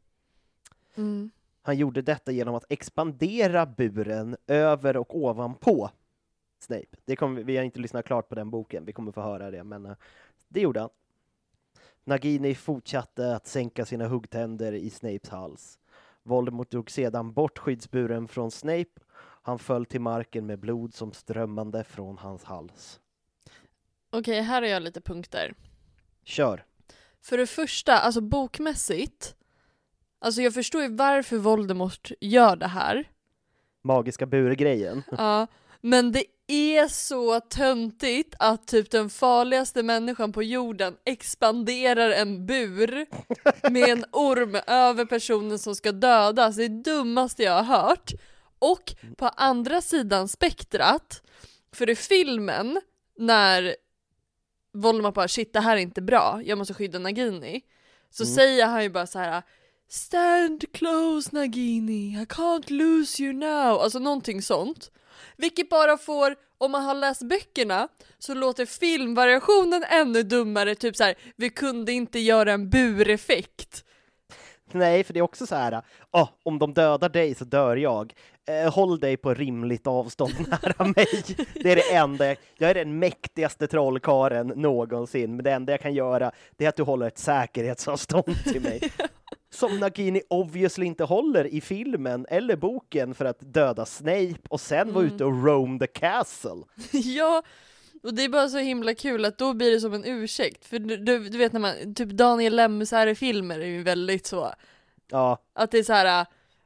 Han gjorde detta genom att expandera buren över och ovanpå Snape. Vi har inte lyssnat klart på den boken, vi kommer få höra det, men det gjorde han. Nagini fortsatte att sänka sina huggtänder i Snapes hals. Voldemort drog sedan bort skyddsburen från Snape. Han föll till marken med blod som strömmande från hans hals. Okej, här har jag lite punkter. Kör. För det första, alltså bokmässigt, alltså jag förstår ju varför Voldemort gör det här. Magiska burgrejen. Ja, men det är så töntigt att typ den farligaste människan på jorden expanderar en bur med en orm över personen som ska dödas. Det är det dummaste jag har hört. Och på andra sidan spektrat, för i filmen när Voldemort bara shit, det här är inte bra, jag måste skydda Nagini, så säger han ju bara så här: stand close Nagini, I can't lose you now, alltså någonting sånt. Vilket bara får, om man har läst böckerna så låter filmvariationen ännu dummare, typ så här: vi kunde inte göra en bureffekt. Nej, för det är också så här, om de dödar dig så dör jag. Håll dig på rimligt avstånd nära mig. Det är det enda. Jag är den mäktigaste trollkaren någonsin, men det enda jag kan göra det är att du håller ett säkerhetsavstånd till mig. Som Nagini obviously inte håller i filmen eller boken för att döda Snape och sen vara ute och roam the castle. Ja, och det är bara så himla kul att då blir det som en ursäkt. För du vet när man, typ Daniel Lemsär i filmer är ju väldigt så. Ja. Att det är så här: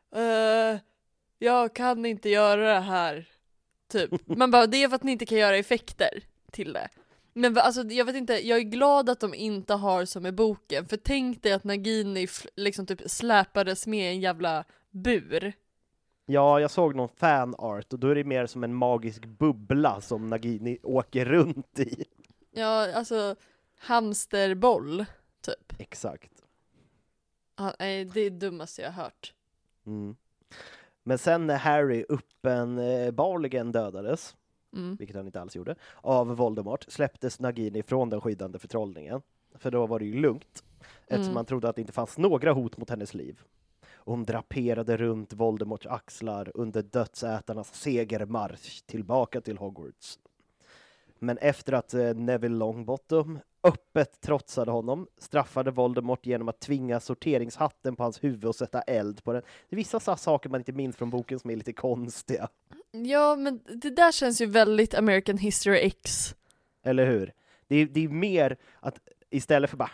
jag kan inte göra det här. Typ. Man bara, det är för att ni inte kan göra effekter till det. Men alltså, jag vet inte, jag är glad att de inte har som i boken. För tänk dig att Nagini liksom typ släpades med en jävla bur. Ja, jag såg någon fanart och då är det mer som en magisk bubbla som Nagini åker runt i. Ja, alltså hamsterboll, typ. Exakt. Ja, det är det dummaste jag har hört. Men sen när Harry uppenbarligen dödades, vilket han inte alls gjorde, av Voldemort, släpptes Nagini från den skyddande förtrollningen. För då var det ju lugnt, eftersom man trodde att det inte fanns några hot mot hennes liv. Hon draperade runt Voldemorts axlar under dödsätarnas segermarsch tillbaka till Hogwarts. Men efter att Neville Longbottom öppet trotsade honom straffade Voldemort genom att tvinga sorteringshatten på hans huvud och sätta eld på den. Det är vissa saker man inte minns från boken som är lite konstiga. Ja, men det där känns ju väldigt American History X. Eller hur? Det är mer att istället för bara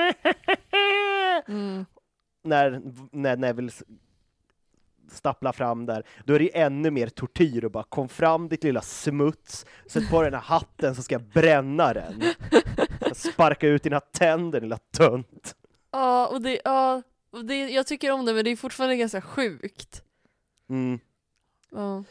när Neville stapplar fram där, då är det ännu mer tortyr och bara kom fram ditt lilla smuts, sätt på den här hatten så ska jag bränna den. Sparka ut dina tänder, lilla tönt. Ja, och det, jag tycker om det, men det är fortfarande ganska sjukt. Ja.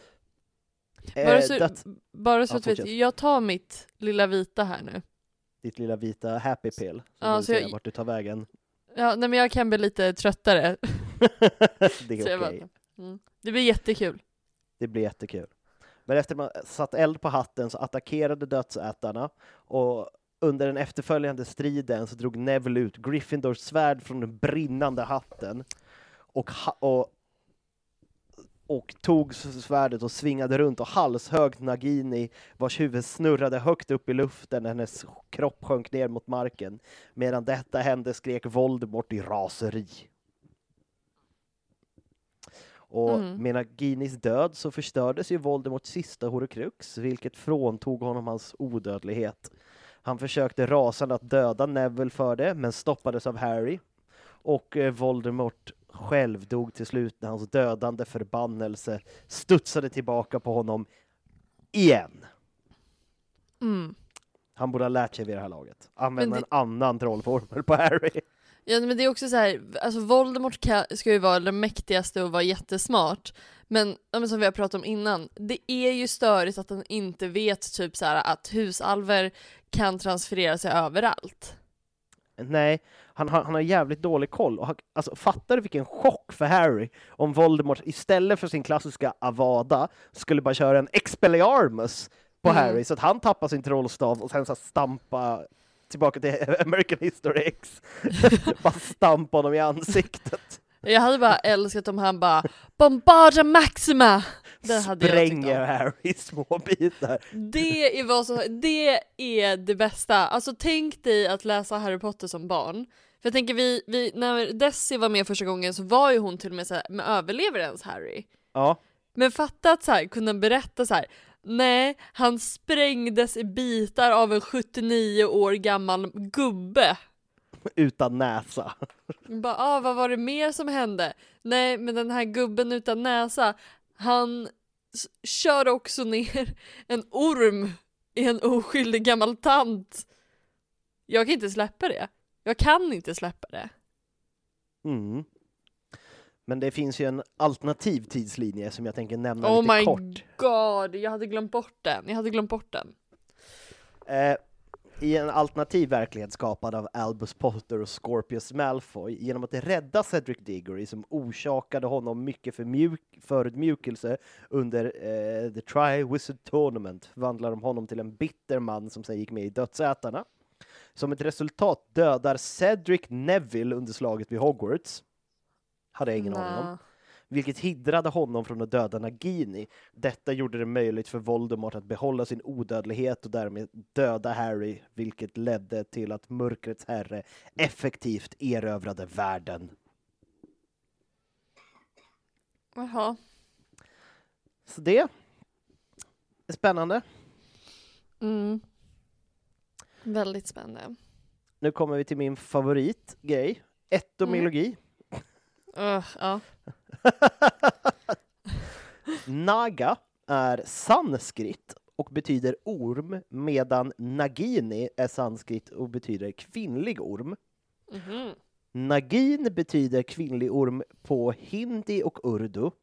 Bara så att vet, jag tar mitt lilla vita här nu. Ditt lilla vita happy pill. Så jag vart du tar vägen. Ja, nej, men jag kan bli lite tröttare. Det är okej. Det blir jättekul. Det blir jättekul. Men efter man satt eld på hatten så attackerade dödsätarna, och under den efterföljande striden så drog Neville ut Gryffindors svärd från den brinnande hatten och tog svärdet och svingade runt och halshögg Nagini, vars huvud snurrade högt upp i luften när hennes kropp sjönk ner mot marken. Medan detta hände skrek Voldemort i raseri. Och med Naginis död så förstördes ju Voldemorts sista Horcrux, vilket fråntog honom hans odödlighet. Han försökte rasande att döda Neville för det, men stoppades av Harry. Och Voldemort själv dog till slut när hans dödande förbannelse studsade tillbaka på honom igen. Han borde ha lärt sig vid det här laget. Använda en annan trollformel på Harry. Ja, men det är också så här, alltså Voldemort ska ju vara den mäktigaste och vara jättesmart. Men som vi har pratat om innan, det är ju störigt att han inte vet typ så här, att husalver kan transferera sig överallt. Nej, han har jävligt dålig koll. Och alltså, fattar du vilken chock för Harry om Voldemort istället för sin klassiska Avada skulle bara köra en Expelliarmus på Harry så att han tappar sin trollstav och sen så stampa tillbaka till American History X. Bara stampa honom i ansiktet. Jag hade bara älskat om han bara Bombarda Maxima! Spränger Harry i små bitar. Det är det bästa. Alltså tänk dig att läsa Harry Potter som barn. För jag tänker vi när Desi var med första gången så var ju hon till och med så här, med överlever ens Harry. Ja. Men fatta att så här, kunna berätta så här. Nej, han sprängdes i bitar av en 79 år gammal gubbe. Utan näsa. Bara, vad var det mer som hände? Nej, men den här gubben utan näsa, han kör också ner en orm i en oskyldig gammal tant. Jag kan inte släppa det. Jag kan inte släppa det. Men det finns ju en alternativ tidslinje som jag tänker nämna lite kort. Oh my god, jag hade glömt bort den. I en alternativ verklighet skapad av Albus Potter och Scorpius Malfoy genom att rädda Cedric Diggory som orsakade honom mycket förödmjukelse under The Tri-Wizard Tournament förvandlar de honom till en bitter man som sen gick med i Dödsätarna. Som ett resultat dödar Cedric Neville under slaget vid Hogwarts. Hade jag ingen aning om. Vilket hindrade honom från att döda Nagini. Detta gjorde det möjligt för Voldemort att behålla sin odödlighet och därmed döda Harry, vilket ledde till att mörkrets herre effektivt erövrade världen. Jaha. Så det är spännande. Väldigt spännande. Nu kommer vi till min favoritgrej. Etymologi. Ja. Naga är sanskrit och betyder orm, medan Nagini är sanskrit och betyder kvinnlig orm. Nagin betyder kvinnlig orm på hindi och urdu.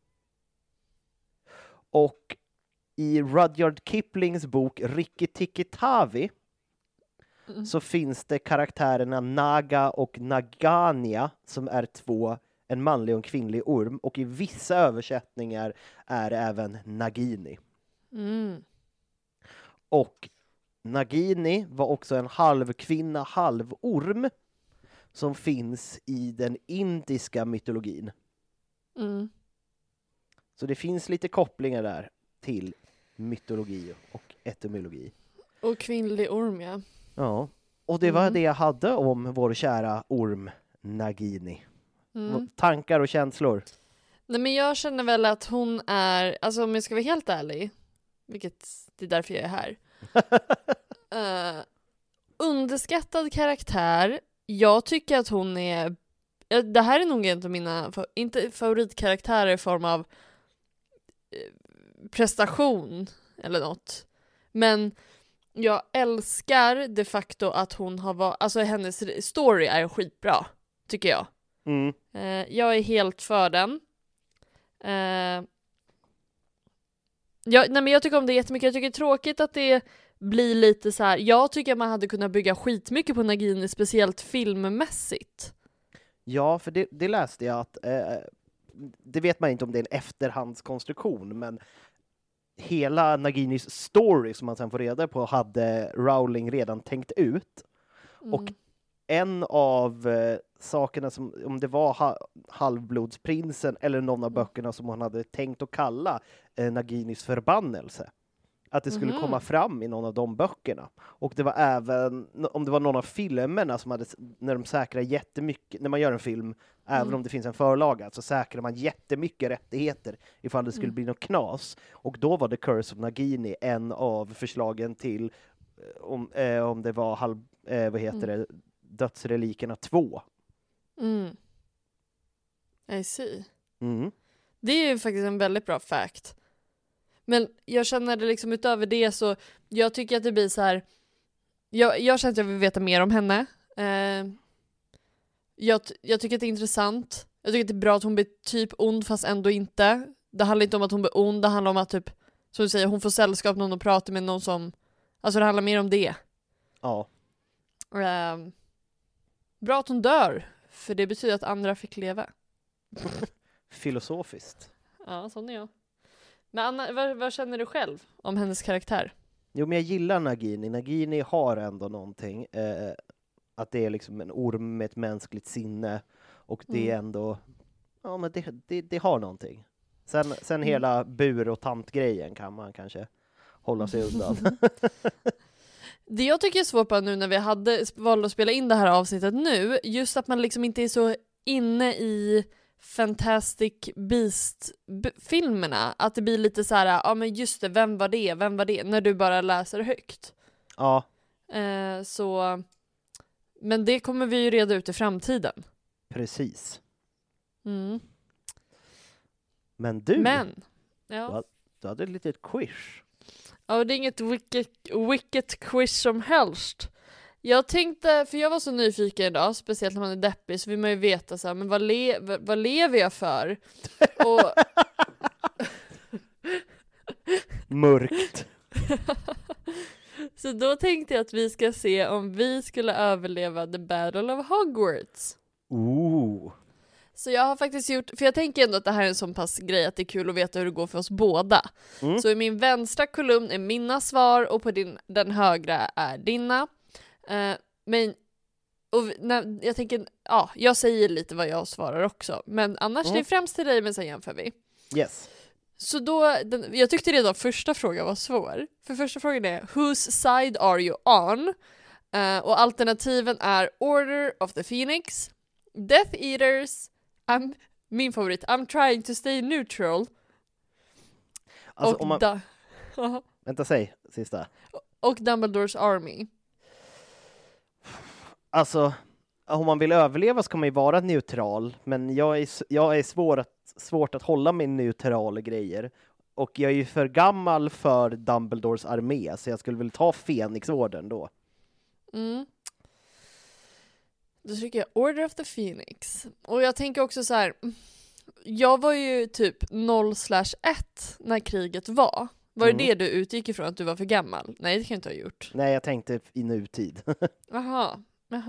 Och i Rudyard Kiplings bok Rikki-Tikki-Tavi så finns det karaktärerna Naga och Nagania som är en manlig och en kvinnlig orm. Och i vissa översättningar är det även Nagini. Och Nagini var också en halvkvinna, halvorm som finns i den indiska mytologin. Så det finns lite kopplingar där till mytologi och etymologi. Och kvinnlig orm, ja. Ja, och det var det jag hade om vår kära orm Nagini. Tankar och känslor? Nej, men jag känner väl att hon är, alltså om jag ska vara helt ärlig, vilket det är därför jag är här. Underskattad karaktär. Jag tycker att hon är, det här är nog en av mina, inte favoritkaraktärer i form av prestation eller något. Men jag älskar de facto att hon har varit, alltså hennes story är skitbra, tycker jag. Jag är helt för den. Men jag tycker om det jättemycket. Jag tycker det är tråkigt att det blir lite så här. Jag tycker att man hade kunnat bygga skitmycket på Nagini, speciellt filmmässigt. Ja, för det läste jag att det vet man inte om det är en efterhandskonstruktion, men hela Naginis story som man sen får reda på hade Rowling redan tänkt ut. Och en av sakerna som, om det var Halvblodsprinsen eller någon av böckerna som hon hade tänkt att kalla Naginis förbannelse. Att det skulle komma fram i någon av de böckerna. Och det var även, om det var någon av filmerna som hade, när de säkrar jättemycket, när man gör en film, även om det finns en förlaga, så säkrar man jättemycket rättigheter ifall det skulle bli något knas. Och då var The Curse of Nagini en av förslagen till om det var vad heter det? Dödsrelikerna 2. I see. Mm. Det är ju faktiskt en väldigt bra fact. Men jag känner det liksom utöver det så jag tycker att det blir så här. Jag känner att jag vill veta mer om henne. Jag tycker att det är intressant. Jag tycker att det är bra att hon blir typ ond fast ändå inte. Det handlar inte om att hon blir ond, det handlar om att typ, som du säger, hon får sällskap någon och pratar med någon som, alltså det handlar mer om det. Ja. Bra att hon dör, för det betyder att andra fick leva. Filosofiskt. Ja, sån är jag. Men Anna, vad känner du själv om hennes karaktär? Jo, men jag gillar Nagini. Nagini har ändå någonting. Att det är liksom en orm med ett mänskligt sinne. Och det är ändå... Ja, men det har någonting. Sen hela bur- och tantgrejen kan man kanske hålla sig undan. Det jag tycker är svårt på nu när vi hade valt att spela in det här avsnittet nu, just att man liksom inte är så inne i Fantastic Beast-filmerna. Att det blir lite så här, ja men just det, vem var det, när du bara läser högt. Ja. Så... Men det kommer vi ju reda ut i framtiden. Precis. Mm. Men du, ja. du hade ett litet quiz. Ja, det är inget wicked quiz som helst. Jag tänkte, för jag var så nyfiken idag, speciellt när man är deppig, så vill man ju veta så här, men vad lever jag för? Och... Mörkt. Så då tänkte jag att vi ska se om vi skulle överleva The Battle of Hogwarts. Så jag har faktiskt gjort, för jag tänker ändå att det här är en sån pass grej att det är kul att veta hur det går för oss båda. Så i min vänstra kolumn är mina svar och på den högra är dina. Men jag tänker, ja, jag säger lite vad jag svarar också. Men annars det är främst till dig, men sen jämför vi. Yes. Så då, jag tyckte redan första frågan var svår. För första frågan är, whose side are you on? Och alternativen är Order of the Phoenix, Death Eaters, min favorit, I'm trying to stay neutral. Alltså, och om man... Vänta, säg sista. Och Dumbledores Army. Alltså, om man vill överleva ska man ju vara neutral, men jag är svårt att hålla mig neutral grejer. Och jag är ju för gammal för Dumbledores armé, så jag skulle väl ta Fenixorden då. Då tycker jag Order of the Phoenix. Och jag tänker också så här, jag var ju typ 0/1 när kriget var. Var det du utgick ifrån, att du var för gammal? Nej, det kan jag inte ha gjort. Nej, jag tänkte i nutid. Jaha.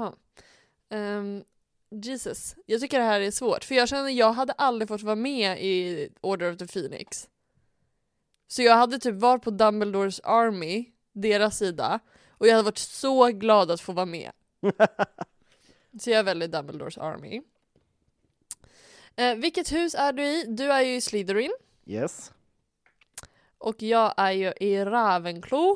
Jesus, jag tycker det här är svårt. För jag känner jag hade aldrig fått vara med i Order of the Phoenix. Så jag hade typ varit på Dumbledores Army, deras sida. Och jag hade varit så glad att få vara med. Så jag väljer Dumbledores Army. Vilket hus är du i? Du är ju i Slytherin. Yes. Och jag är ju i Ravenclaw.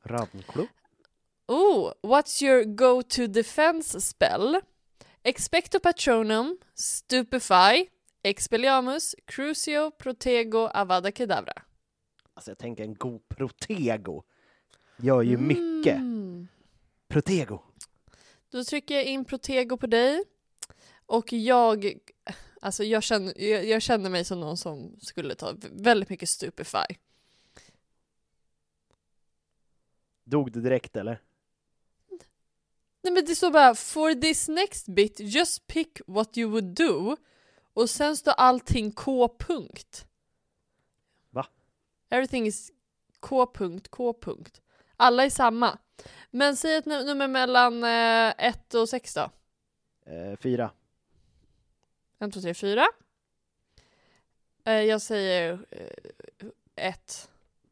What's your go-to defense spell? Expecto Patronum, Stupefy, Expelliarmus, Crucio, Protego, Avada Kedavra. Alltså jag tänker en god Protego. Gör ju mycket. Protego. Då trycker jag in Protego på dig. Och jag känner mig som någon som skulle ta väldigt mycket Stupefy. Dog du direkt eller? Nej, men det står bara, for this next bit just pick what you would do. Och sen står allting K-punkt. Va? Everything is K-punkt. Alla är samma. Men säg ett nummer mellan 1 och 6 då. 4. 1, 2, 3, 4. Jag säger 1.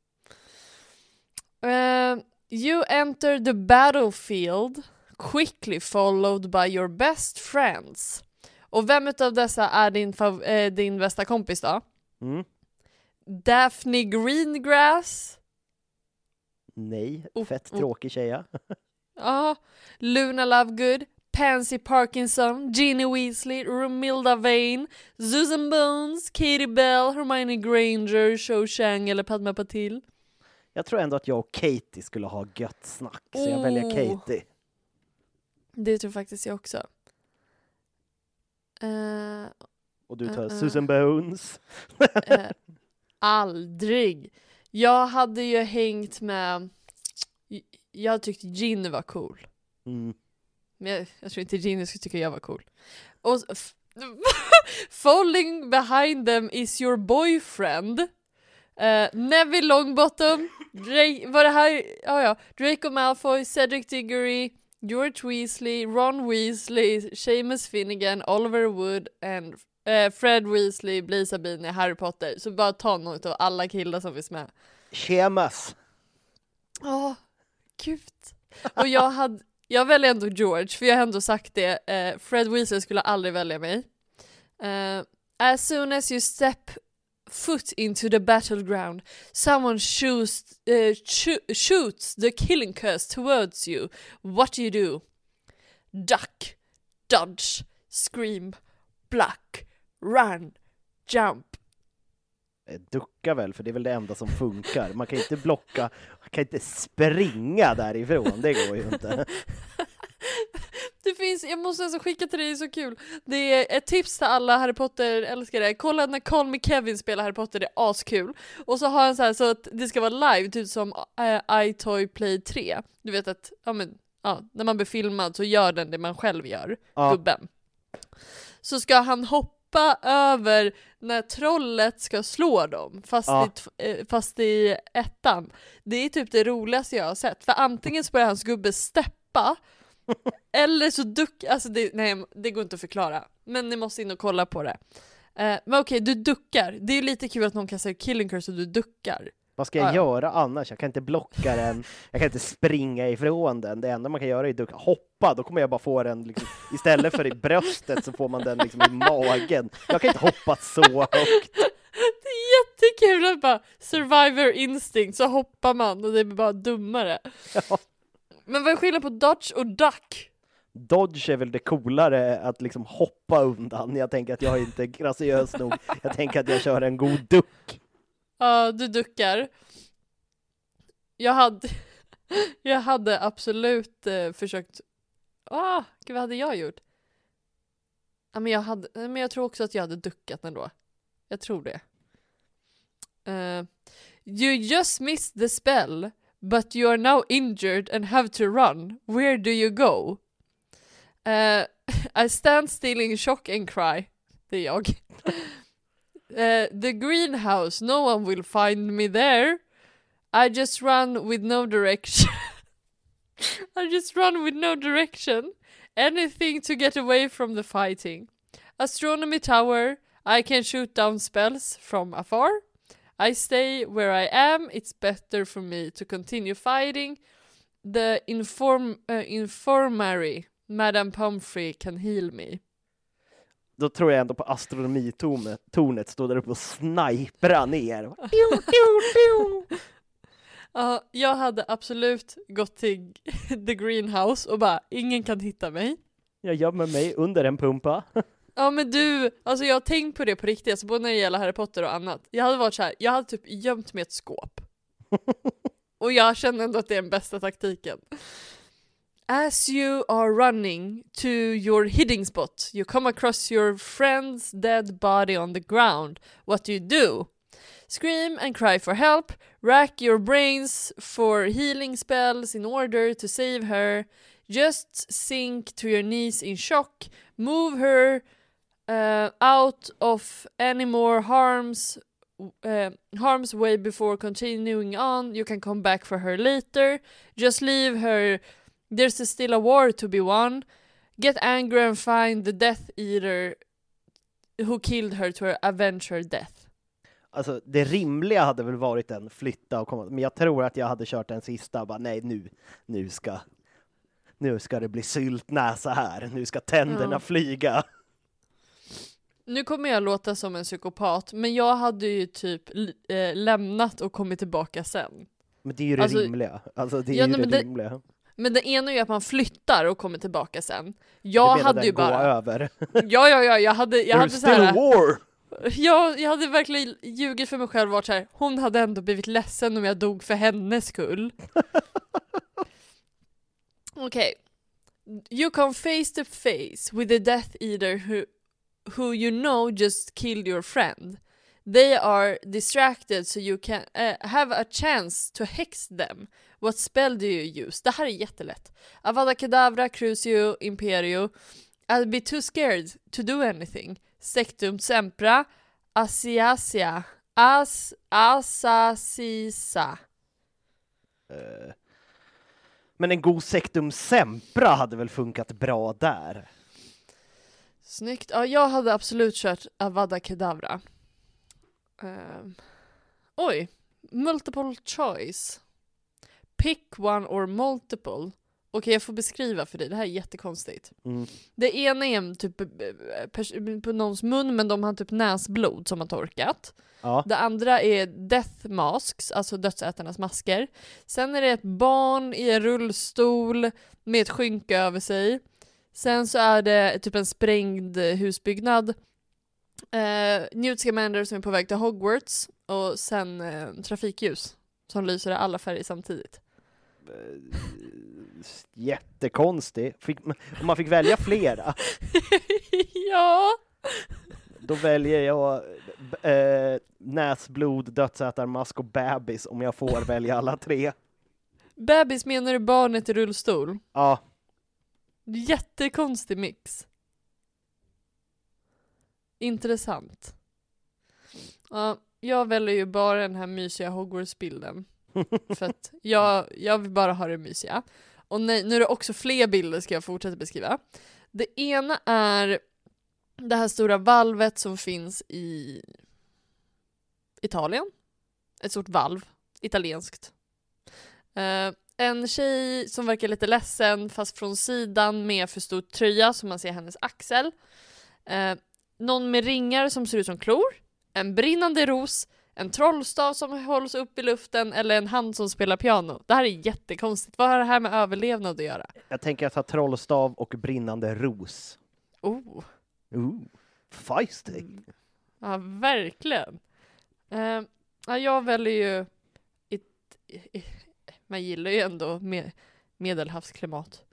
You enter the battlefield quickly followed by your best friends. Och vem utav dessa är din bästa kompis då? Daphne Greengrass. Nej, fett tråkig tjeja. Ja, Luna Lovegood, Pansy Parkinson, Ginny Weasley, Romilda Vane, Susan Bones, Katie Bell, Hermione Granger, Cho Chang eller Padma Patil. Jag tror ändå att jag och Katie skulle ha gött snack, så jag väljer Katie. Det tror faktiskt jag också. Och du tar Susan Bones. Aldrig. Jag hade ju hängt med... Jag tyckte Ginny var cool. Men jag tror inte Ginny skulle tycka jag var cool. Och falling behind them is your boyfriend. Neville Longbottom, var det här? Ja. Draco Malfoy, Cedric Diggory, George Weasley, Ron Weasley, Seamus Finnegan, Oliver Wood and Fred Weasley blir Sabine i Harry Potter. Så bara ta något av alla killar som finns med. Seamus. Gud. Och jag väljer ändå George, för jag har ändå sagt det. Fred Weasley skulle aldrig välja mig. As soon as you step foot into the battleground, someone shoots the killing curse towards you. What do you do? Duck, dodge, scream, block, run, jump. Ducka väl, för det är väl det enda som funkar. Man kan inte blocka, man kan inte springa därifrån, det går ju inte. Det finns, jag måste alltså skicka till dig, det är så kul. Det är ett tips till alla Harry Potter älskare. Kolla när Call Me Kevin spelar Harry Potter, det är askul. Och så har han så här så att det ska vara live, typ som iToy Play 3. Du vet att, när man blir filmad så gör den det man själv gör, gubben. Så ska han hoppa över när trollet ska slå dem, fast i ettan. Det är typ det roligaste jag har sett. För antingen så börjar hans gubbe steppa, eller så alltså det går inte att förklara. Men ni måste in och kolla på det. Men okej, du duckar. Det är lite kul att någon kan säga killing curse och du duckar. Vad ska jag göra annars? Jag kan inte blocka den. Jag kan inte springa ifrån den. Det enda man kan göra är ducka. Hoppa, då kommer jag bara få den liksom, istället för i bröstet så får man den liksom i magen. Jag kan inte hoppa så högt. Det är jättekul att bara survivor instinct, så hoppar man och det blir bara dummare. Ja. Men vad är skillnaden på dodge och duck? Dodge är väl det coolare, att liksom hoppa undan. Jag tänker att jag är inte graciös nog. Jag tänker att jag kör en god duck. Ja, du duckar. Jag hade absolut försökt... Gud, vad hade jag gjort? Ja, men jag tror också att jag hade duckat ändå. Jag tror det. You just missed the spell, but you are now injured and have to run. Where do you go? I stand still in shock and cry. Det är jag. The greenhouse, no one will find me there. I just run with no direction. Anything to get away from the fighting. Astronomy tower, I can shoot down spells from afar. I stay where I am, it's better for me to continue fighting. The infirmary, Madame Pomfrey can heal me. Då tror jag ändå på astronomitornet står där uppe och sniprar ner. Ja, jag hade absolut gått till the greenhouse och bara, ingen kan hitta mig. Jag gömmer mig under en pumpa. Ja, men du, alltså jag har tänkt på det på riktigt, alltså både när det gäller Harry Potter och annat. Jag hade varit så här, jag hade typ gömt mig ett skåp. Och jag känner ändå att det är den bästa taktiken. As you are running to your hiding spot, you come across your friend's dead body on the ground. What do? Scream and cry for help. Rack your brains for healing spells in order to save her. Just sink to your knees in shock. Move her out of any more harm's way before continuing on. You can come back for her later. Just leave her. There's still a war to be won. Get angry and find the Death Eater who killed her to avenge her death. Alltså det rimliga hade väl varit en flytta och komma, men jag tror att jag hade kört den sista, bara nej, nu ska det bli syltnäsa här. Nu ska tänderna flyga. Nu kommer jag låta som en psykopat, men jag hade ju typ lämnat och kommit tillbaka sen. Men det är ju det rimliga. Alltså det är ju det rimliga. Men det ena är ju att man flyttar och kommer tillbaka sen. Jag hade ju bara gå över. Ja, jag hade så här. War. Jag hade verkligen ljugit för mig själv och varit så här, hon hade ändå blivit ledsen om jag dog för hennes skull. Okej. You come face to face with the Death Eater who you know just killed your friend. They are distracted so you can have a chance to hex them. What spell do you use? Det här är jättelätt. Avada Kedavra, Crucio, Imperio. I'll be too scared to do anything. Sectum Sempra, Asiasia, Asasisa. Men en god Sectum Sempra hade väl funkat bra där? Snyggt. Ja, jag hade absolut kört Avada Kedavra. Oj. Multiple choice. Pick one or multiple. Okej, jag får beskriva för dig. Det här är jättekonstigt. Det ena är typ på någons mun, men de har typ näsblod som har torkat. Ja. Det andra är death masks, alltså dödsätarnas masker. Sen är det ett barn i en rullstol med ett skynke över sig. Sen så är det typ en sprängd husbyggnad. Newt Scamander som är på väg till Hogwarts. Och sen trafikljus som lyser i alla färger samtidigt. Jättekonstigt. Om man fick välja flera. Ja. Då väljer jag näsblod, dödsätarmask och bebis om jag får välja alla tre. Bebis menar du barnet i rullstol? Ja. Jättekonstig mix. Intressant. Ja, jag väljer ju bara den här mysiga Hogwarts-bilden. För att jag vill bara ha det mysiga. Och nej, nu är det också fler bilder ska jag fortsätta beskriva. Det ena är det här stora valvet som finns i Italien. Ett stort valv. Italienskt. En tjej som verkar lite ledsen fast från sidan med för stor tröja som man ser hennes axel. Någon med ringar som ser ut som klor. En brinnande ros. En trollstav som hålls upp i luften. Eller en hand som spelar piano. Det här är jättekonstigt. Vad har det här med överlevnad att göra? Jag tänker att ha trollstav och brinnande ros. Feisty. Ja, verkligen. Jag väljer ju man gillar ju ändå medelhavsklimat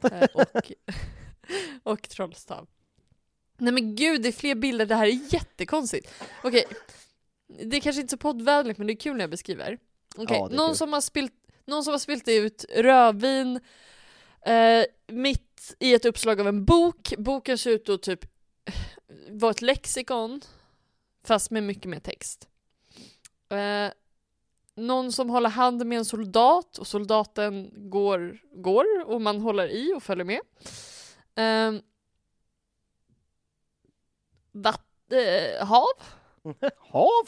och trollstav. Nej men gud, det är fler bilder. Det här är jättekonstigt. Okej. Det är kanske inte så poddvänligt, men det är kul när jag beskriver. Okej, ja, någon som har spilt ut rödvin mitt i ett uppslag av en bok. Boken ser ut att typ vara ett lexikon fast med mycket mer text. Någon som håller hand med en soldat och soldaten går och man håller i och följer med. Hav? Hav?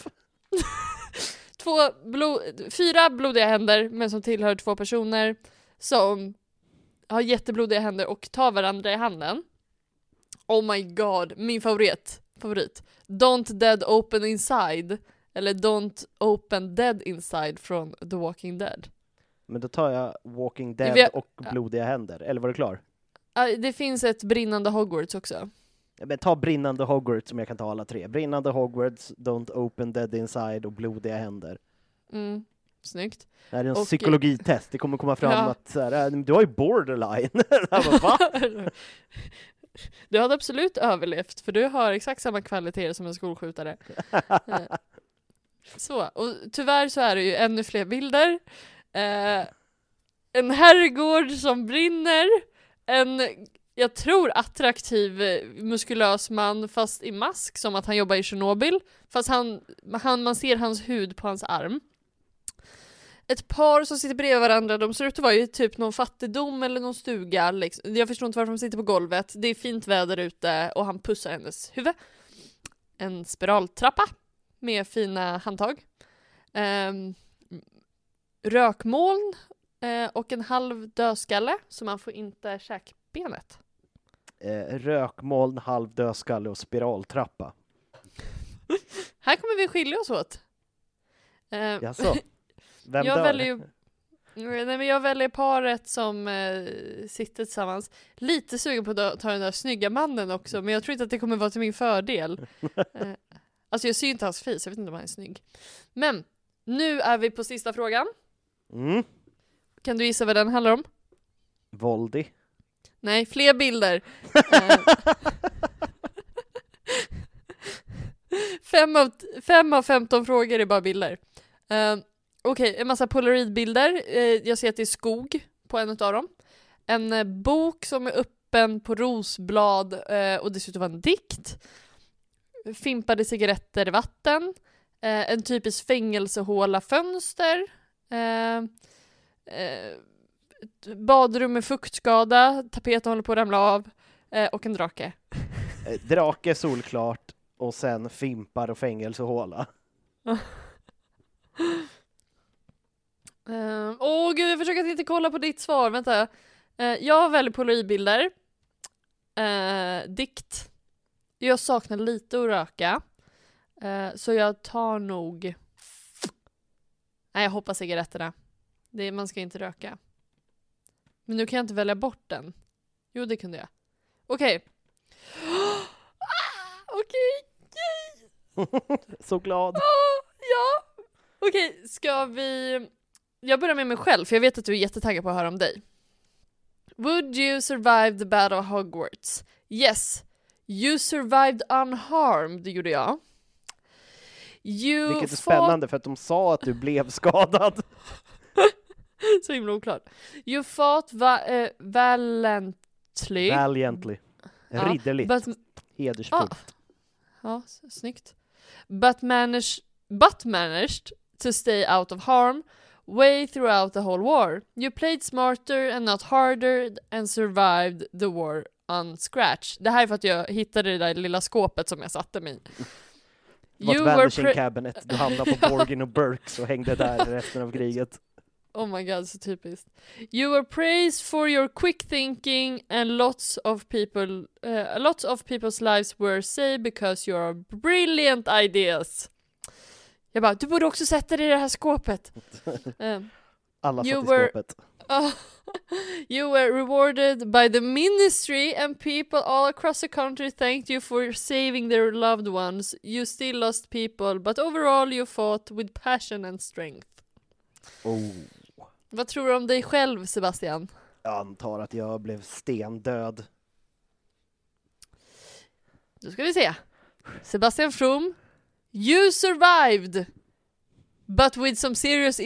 4 blodiga händer men som tillhör 2 personer som har jätteblodiga händer och tar varandra i handen. Oh my god, min favorit. Don't dead open inside. Eller Don't open dead inside från The Walking Dead. Men då tar jag Walking Dead och blodiga händer. Eller var du klar? Det finns ett brinnande Hogwarts också. Men ta brinnande Hogwarts som jag kan ta alla 3. Brinnande Hogwarts, Don't open dead inside och blodiga händer. Snyggt. Det här är en psykologitest. Det kommer komma fram att så här, du har ju borderline. Va? Du hade absolut överlevt för du har exakt samma kvaliteter som en skolskjutare. Så, och tyvärr så är det ju ännu fler bilder. En herrgård som brinner. En, jag tror, attraktiv muskulös man fast i mask som att han jobbar i Tjernobyl. Fast man ser hans hud på hans arm. Ett par som sitter bredvid varandra, de ser ut att vara i typ någon fattigdom eller någon stuga. Liksom. Jag förstår inte varför de sitter på golvet. Det är fint väder ute och han pussar hennes huvud. En spiraltrappa med fina handtag. Rökmoln och en halv dödskalle så man får inte käkbenet. Rökmoln, halv dödskalle och spiraltrappa. Här kommer vi skilja oss åt. Jaså? Vem jag väljer paret som sitter tillsammans. Lite sugen på att ta den där snygga mannen också, men jag tror inte att det kommer vara till min fördel. Alltså jag ser ju inte hans face, jag vet inte om han är snygg. Men, nu är vi på sista frågan. Kan du gissa vad den handlar om? Voldy. Nej, fler bilder. 5 av 15 frågor är bara bilder. Okej, en massa polaroidbilder. Jag ser att det är skog på en av dem. En bok som är öppen på rosblad och dessutom en dikt. Fimpade cigaretter i vatten. En typisk fängelsehåla fönster. Badrum med fuktskada. Tapeten håller på att ramla av. Och en drake. Drake solklart. Och sen fimpar och fängelsehåla. Gud, jag försöker att inte kolla på ditt svar. Vänta. Jag väljer polaroidbilder. Dikt. Jag saknar lite att röka. Så jag tar nog... Nej, jag hoppas cigaretterna. Man ska inte röka. Men nu kan jag inte välja bort den. Jo, det kunde jag. Okej. Okej. Så glad. Ja. Okej, ska vi... Jag börjar med mig själv, för jag vet att du är jättetaggad på att höra om dig. Would you survive the battle of Hogwarts? Yes. You survived unharmed, det gjorde jag. Vilket är spännande, för att de sa att du blev skadad. Så himla oklart. You fought valiantly. Ridderligt. Hedersfullt. Ja, snyggt. But managed to stay out of harm way throughout the whole war. You played smarter and not harder and survived the war unscratched. Det här är för att jag hittade det där lilla skåpet som jag satte mig i. You were cabinet. Du hamnade på Borgin och Burks och hängde där resten av kriget. Oh my god, så typiskt. You were praised for your quick thinking and lots of people's lives were saved because you are brilliant ideas. Jag bara, du borde också sätta dig i det här skåpet. Alla satt i skåpet. You were rewarded by the ministry and people all across the country thanked you for saving their loved ones. You still lost people, but overall you fought with passion and strength. Vad tror du om dig själv, Sebastian? Jag antar att jag blev stendöd. Då ska vi se. Sebastian From, you survived, but with some serious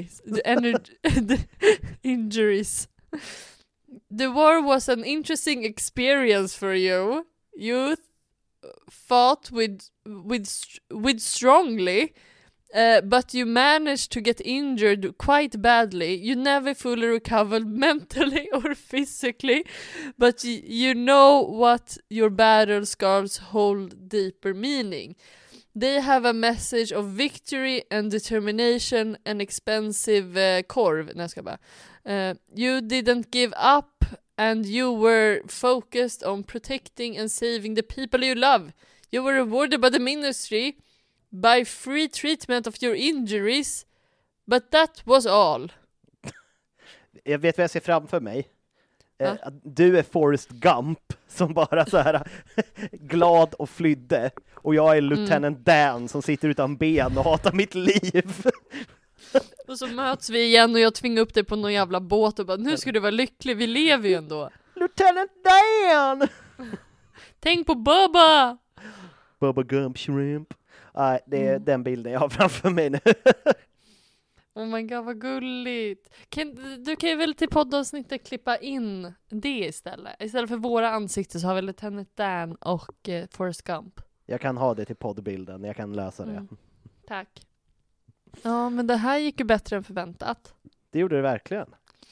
injuries. The war was an interesting experience for you. You fought with strongly. But you managed to get injured quite badly. You never fully recovered mentally or physically, but you know what your battle scars hold deeper meaning. They have a message of victory and determination and expensive korv. Nej, ska bara. You didn't give up and you were focused on protecting and saving the people you love. You were rewarded by the ministry by free treatment of your injuries, but that was all. Jag vet vad jag ser framför mig. Du är Forrest Gump som bara så här glad och flydde, och jag är Lieutenant Dan som sitter utan ben och hatar mitt liv. Och så möts vi igen och jag tvingar upp dig på någon jävla båt och bara, nu ska du vara lycklig, vi lever ju ändå. Lieutenant Dan! Tänk på Bubba! Bubba Gump Shrimp. Nej, det är den bilden jag har framför mig nu. Oh my god, vad gulligt. Du kan ju väl till poddavsnittet klippa in det istället. Istället för våra ansikten så har vi Lieutenant Dan och Forrest Gump. Jag kan ha det till poddbilden, jag kan lösa det. Tack. Ja, men det här gick ju bättre än förväntat. Det gjorde det verkligen.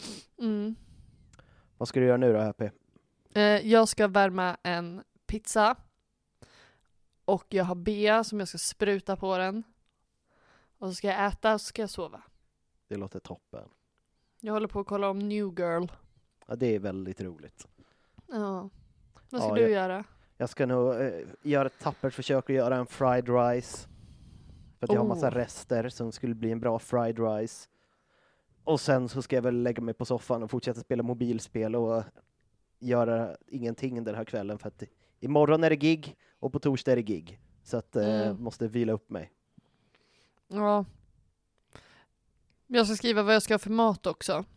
Vad ska du göra nu då, HP? Jag ska värma en pizza. Och jag har bea som jag ska spruta på den. Och så ska jag äta och så ska jag sova. Det låter toppen. Jag håller på att kolla om New Girl. Ja, det är väldigt roligt. Ja. Vad ska du göra? Jag ska nog göra ett tappert försök att göra en fried rice. För att jag har massa rester som skulle bli en bra fried rice. Och sen så ska jag väl lägga mig på soffan och fortsätta spela mobilspel och göra ingenting den här kvällen. För att imorgon är det gig och på torsdag är det gig. Så att måste vila upp mig. Ja. Jag ska skriva vad jag ska ha för mat också.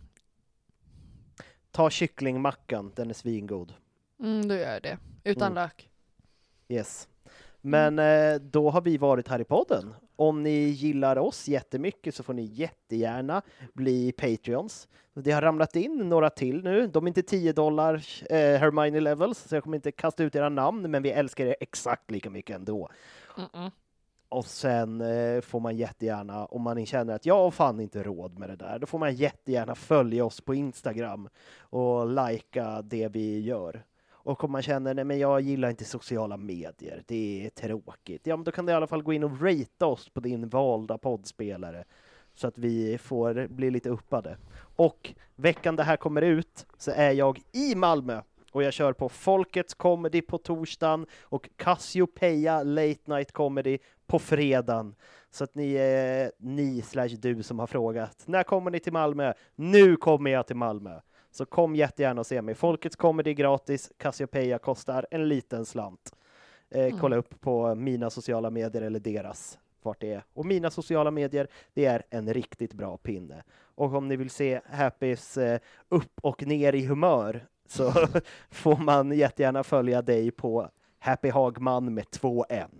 Ta kycklingmackan, den är svingod. Du gör det. Utan lök. Yes. Men då har vi varit här i podden. Om ni gillar oss jättemycket så får ni jättegärna bli Patreons. Det har ramlat in några till nu. De är inte $10 Hermione levels, så jag kommer inte kasta ut era namn, men vi älskar er exakt lika mycket ändå. Och sen får man jättegärna, om man känner att jag har fan inte råd med det där, då får man jättegärna följa oss på Instagram och likea det vi gör. Och om man känner, nej men jag gillar inte sociala medier, det är tråkigt. Ja, men då kan du i alla fall gå in och rata oss på din valda poddspelare. Så att vi får bli lite uppade. Och veckan det här kommer ut så är jag i Malmö. Och jag kör på Folkets Comedy på torsdagen och Cassiopeia Late Night Comedy på fredagen. Så att ni/du som har frågat, när kommer ni till Malmö? Nu kommer jag till Malmö. Så kom jättegärna och se mig. Folkets Comedy gratis, Cassiopeia kostar en liten slant. Kolla upp på mina sociala medier eller deras, vart det är. Och mina sociala medier, det är en riktigt bra pinne. Och om ni vill se Happys upp och ner i humör så får man jättegärna följa dig på Happy Hagman med 2 N.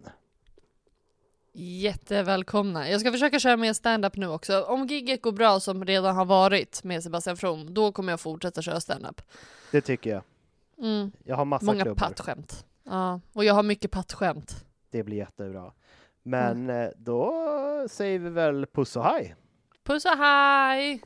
Jättevälkomna. Jag ska försöka köra mer stand-up nu också. Om gigget går bra som redan har varit med Sebastian From, då kommer jag fortsätta köra stand-up. Det tycker jag. Jag har massa många klubbar. pattskämt. Ja, och jag har mycket pattskämt. Det blir jättebra. Men då säger vi väl puss och hej. Puss och hej!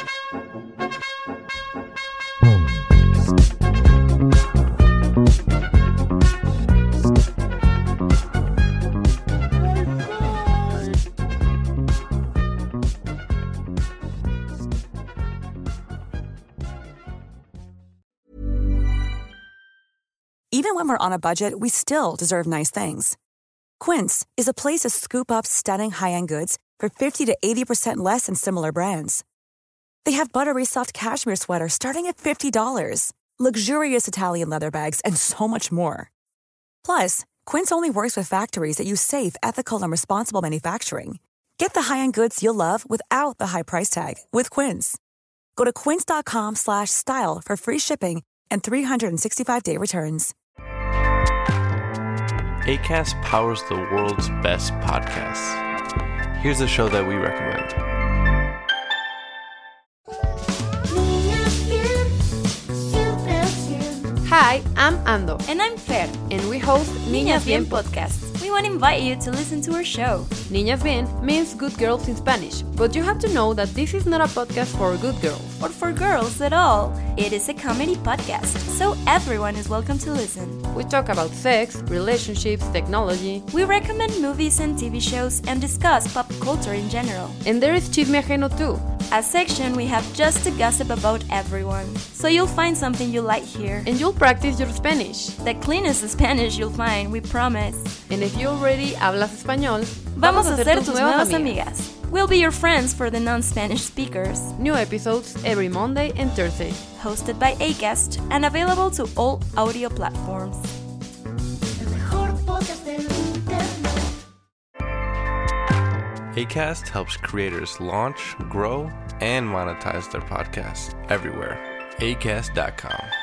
Even when we're on a budget, we still deserve nice things. Quince is a place to scoop up stunning high-end goods for 50 to 80% less than similar brands. They have buttery soft cashmere sweaters starting at $50, luxurious Italian leather bags, and so much more. Plus, Quince only works with factories that use safe, ethical, and responsible manufacturing. Get the high-end goods you'll love without the high price tag with Quince. Go to quince.com/style for free shipping and 365-day returns. Acast powers the world's best podcasts. Here's a show that we recommend. Hi, I'm Ando. And I'm Fer. And we host Niñas Bien podcast. We want to invite you to listen to our show. Niñas Bien means good girls in Spanish, but you have to know that this is not a podcast for good girls. Or for girls at all. It is a comedy podcast, so everyone is welcome to listen. We talk about sex, relationships, technology. We recommend movies and TV shows and discuss pop culture in general. And there is Chisme Ajeno too. A section we have just to gossip about everyone. So you'll find something you like here. And you'll practice your Spanish. The cleanest Spanish you'll find, we promise. And if you already hablas español, vamos a ser tus nuevas amigas. We'll be your friends for the non-Spanish speakers. New episodes every Monday and Thursday. Hosted by Acast and available to all audio platforms. Acast helps creators launch, grow, and monetize their podcasts everywhere. Acast.com.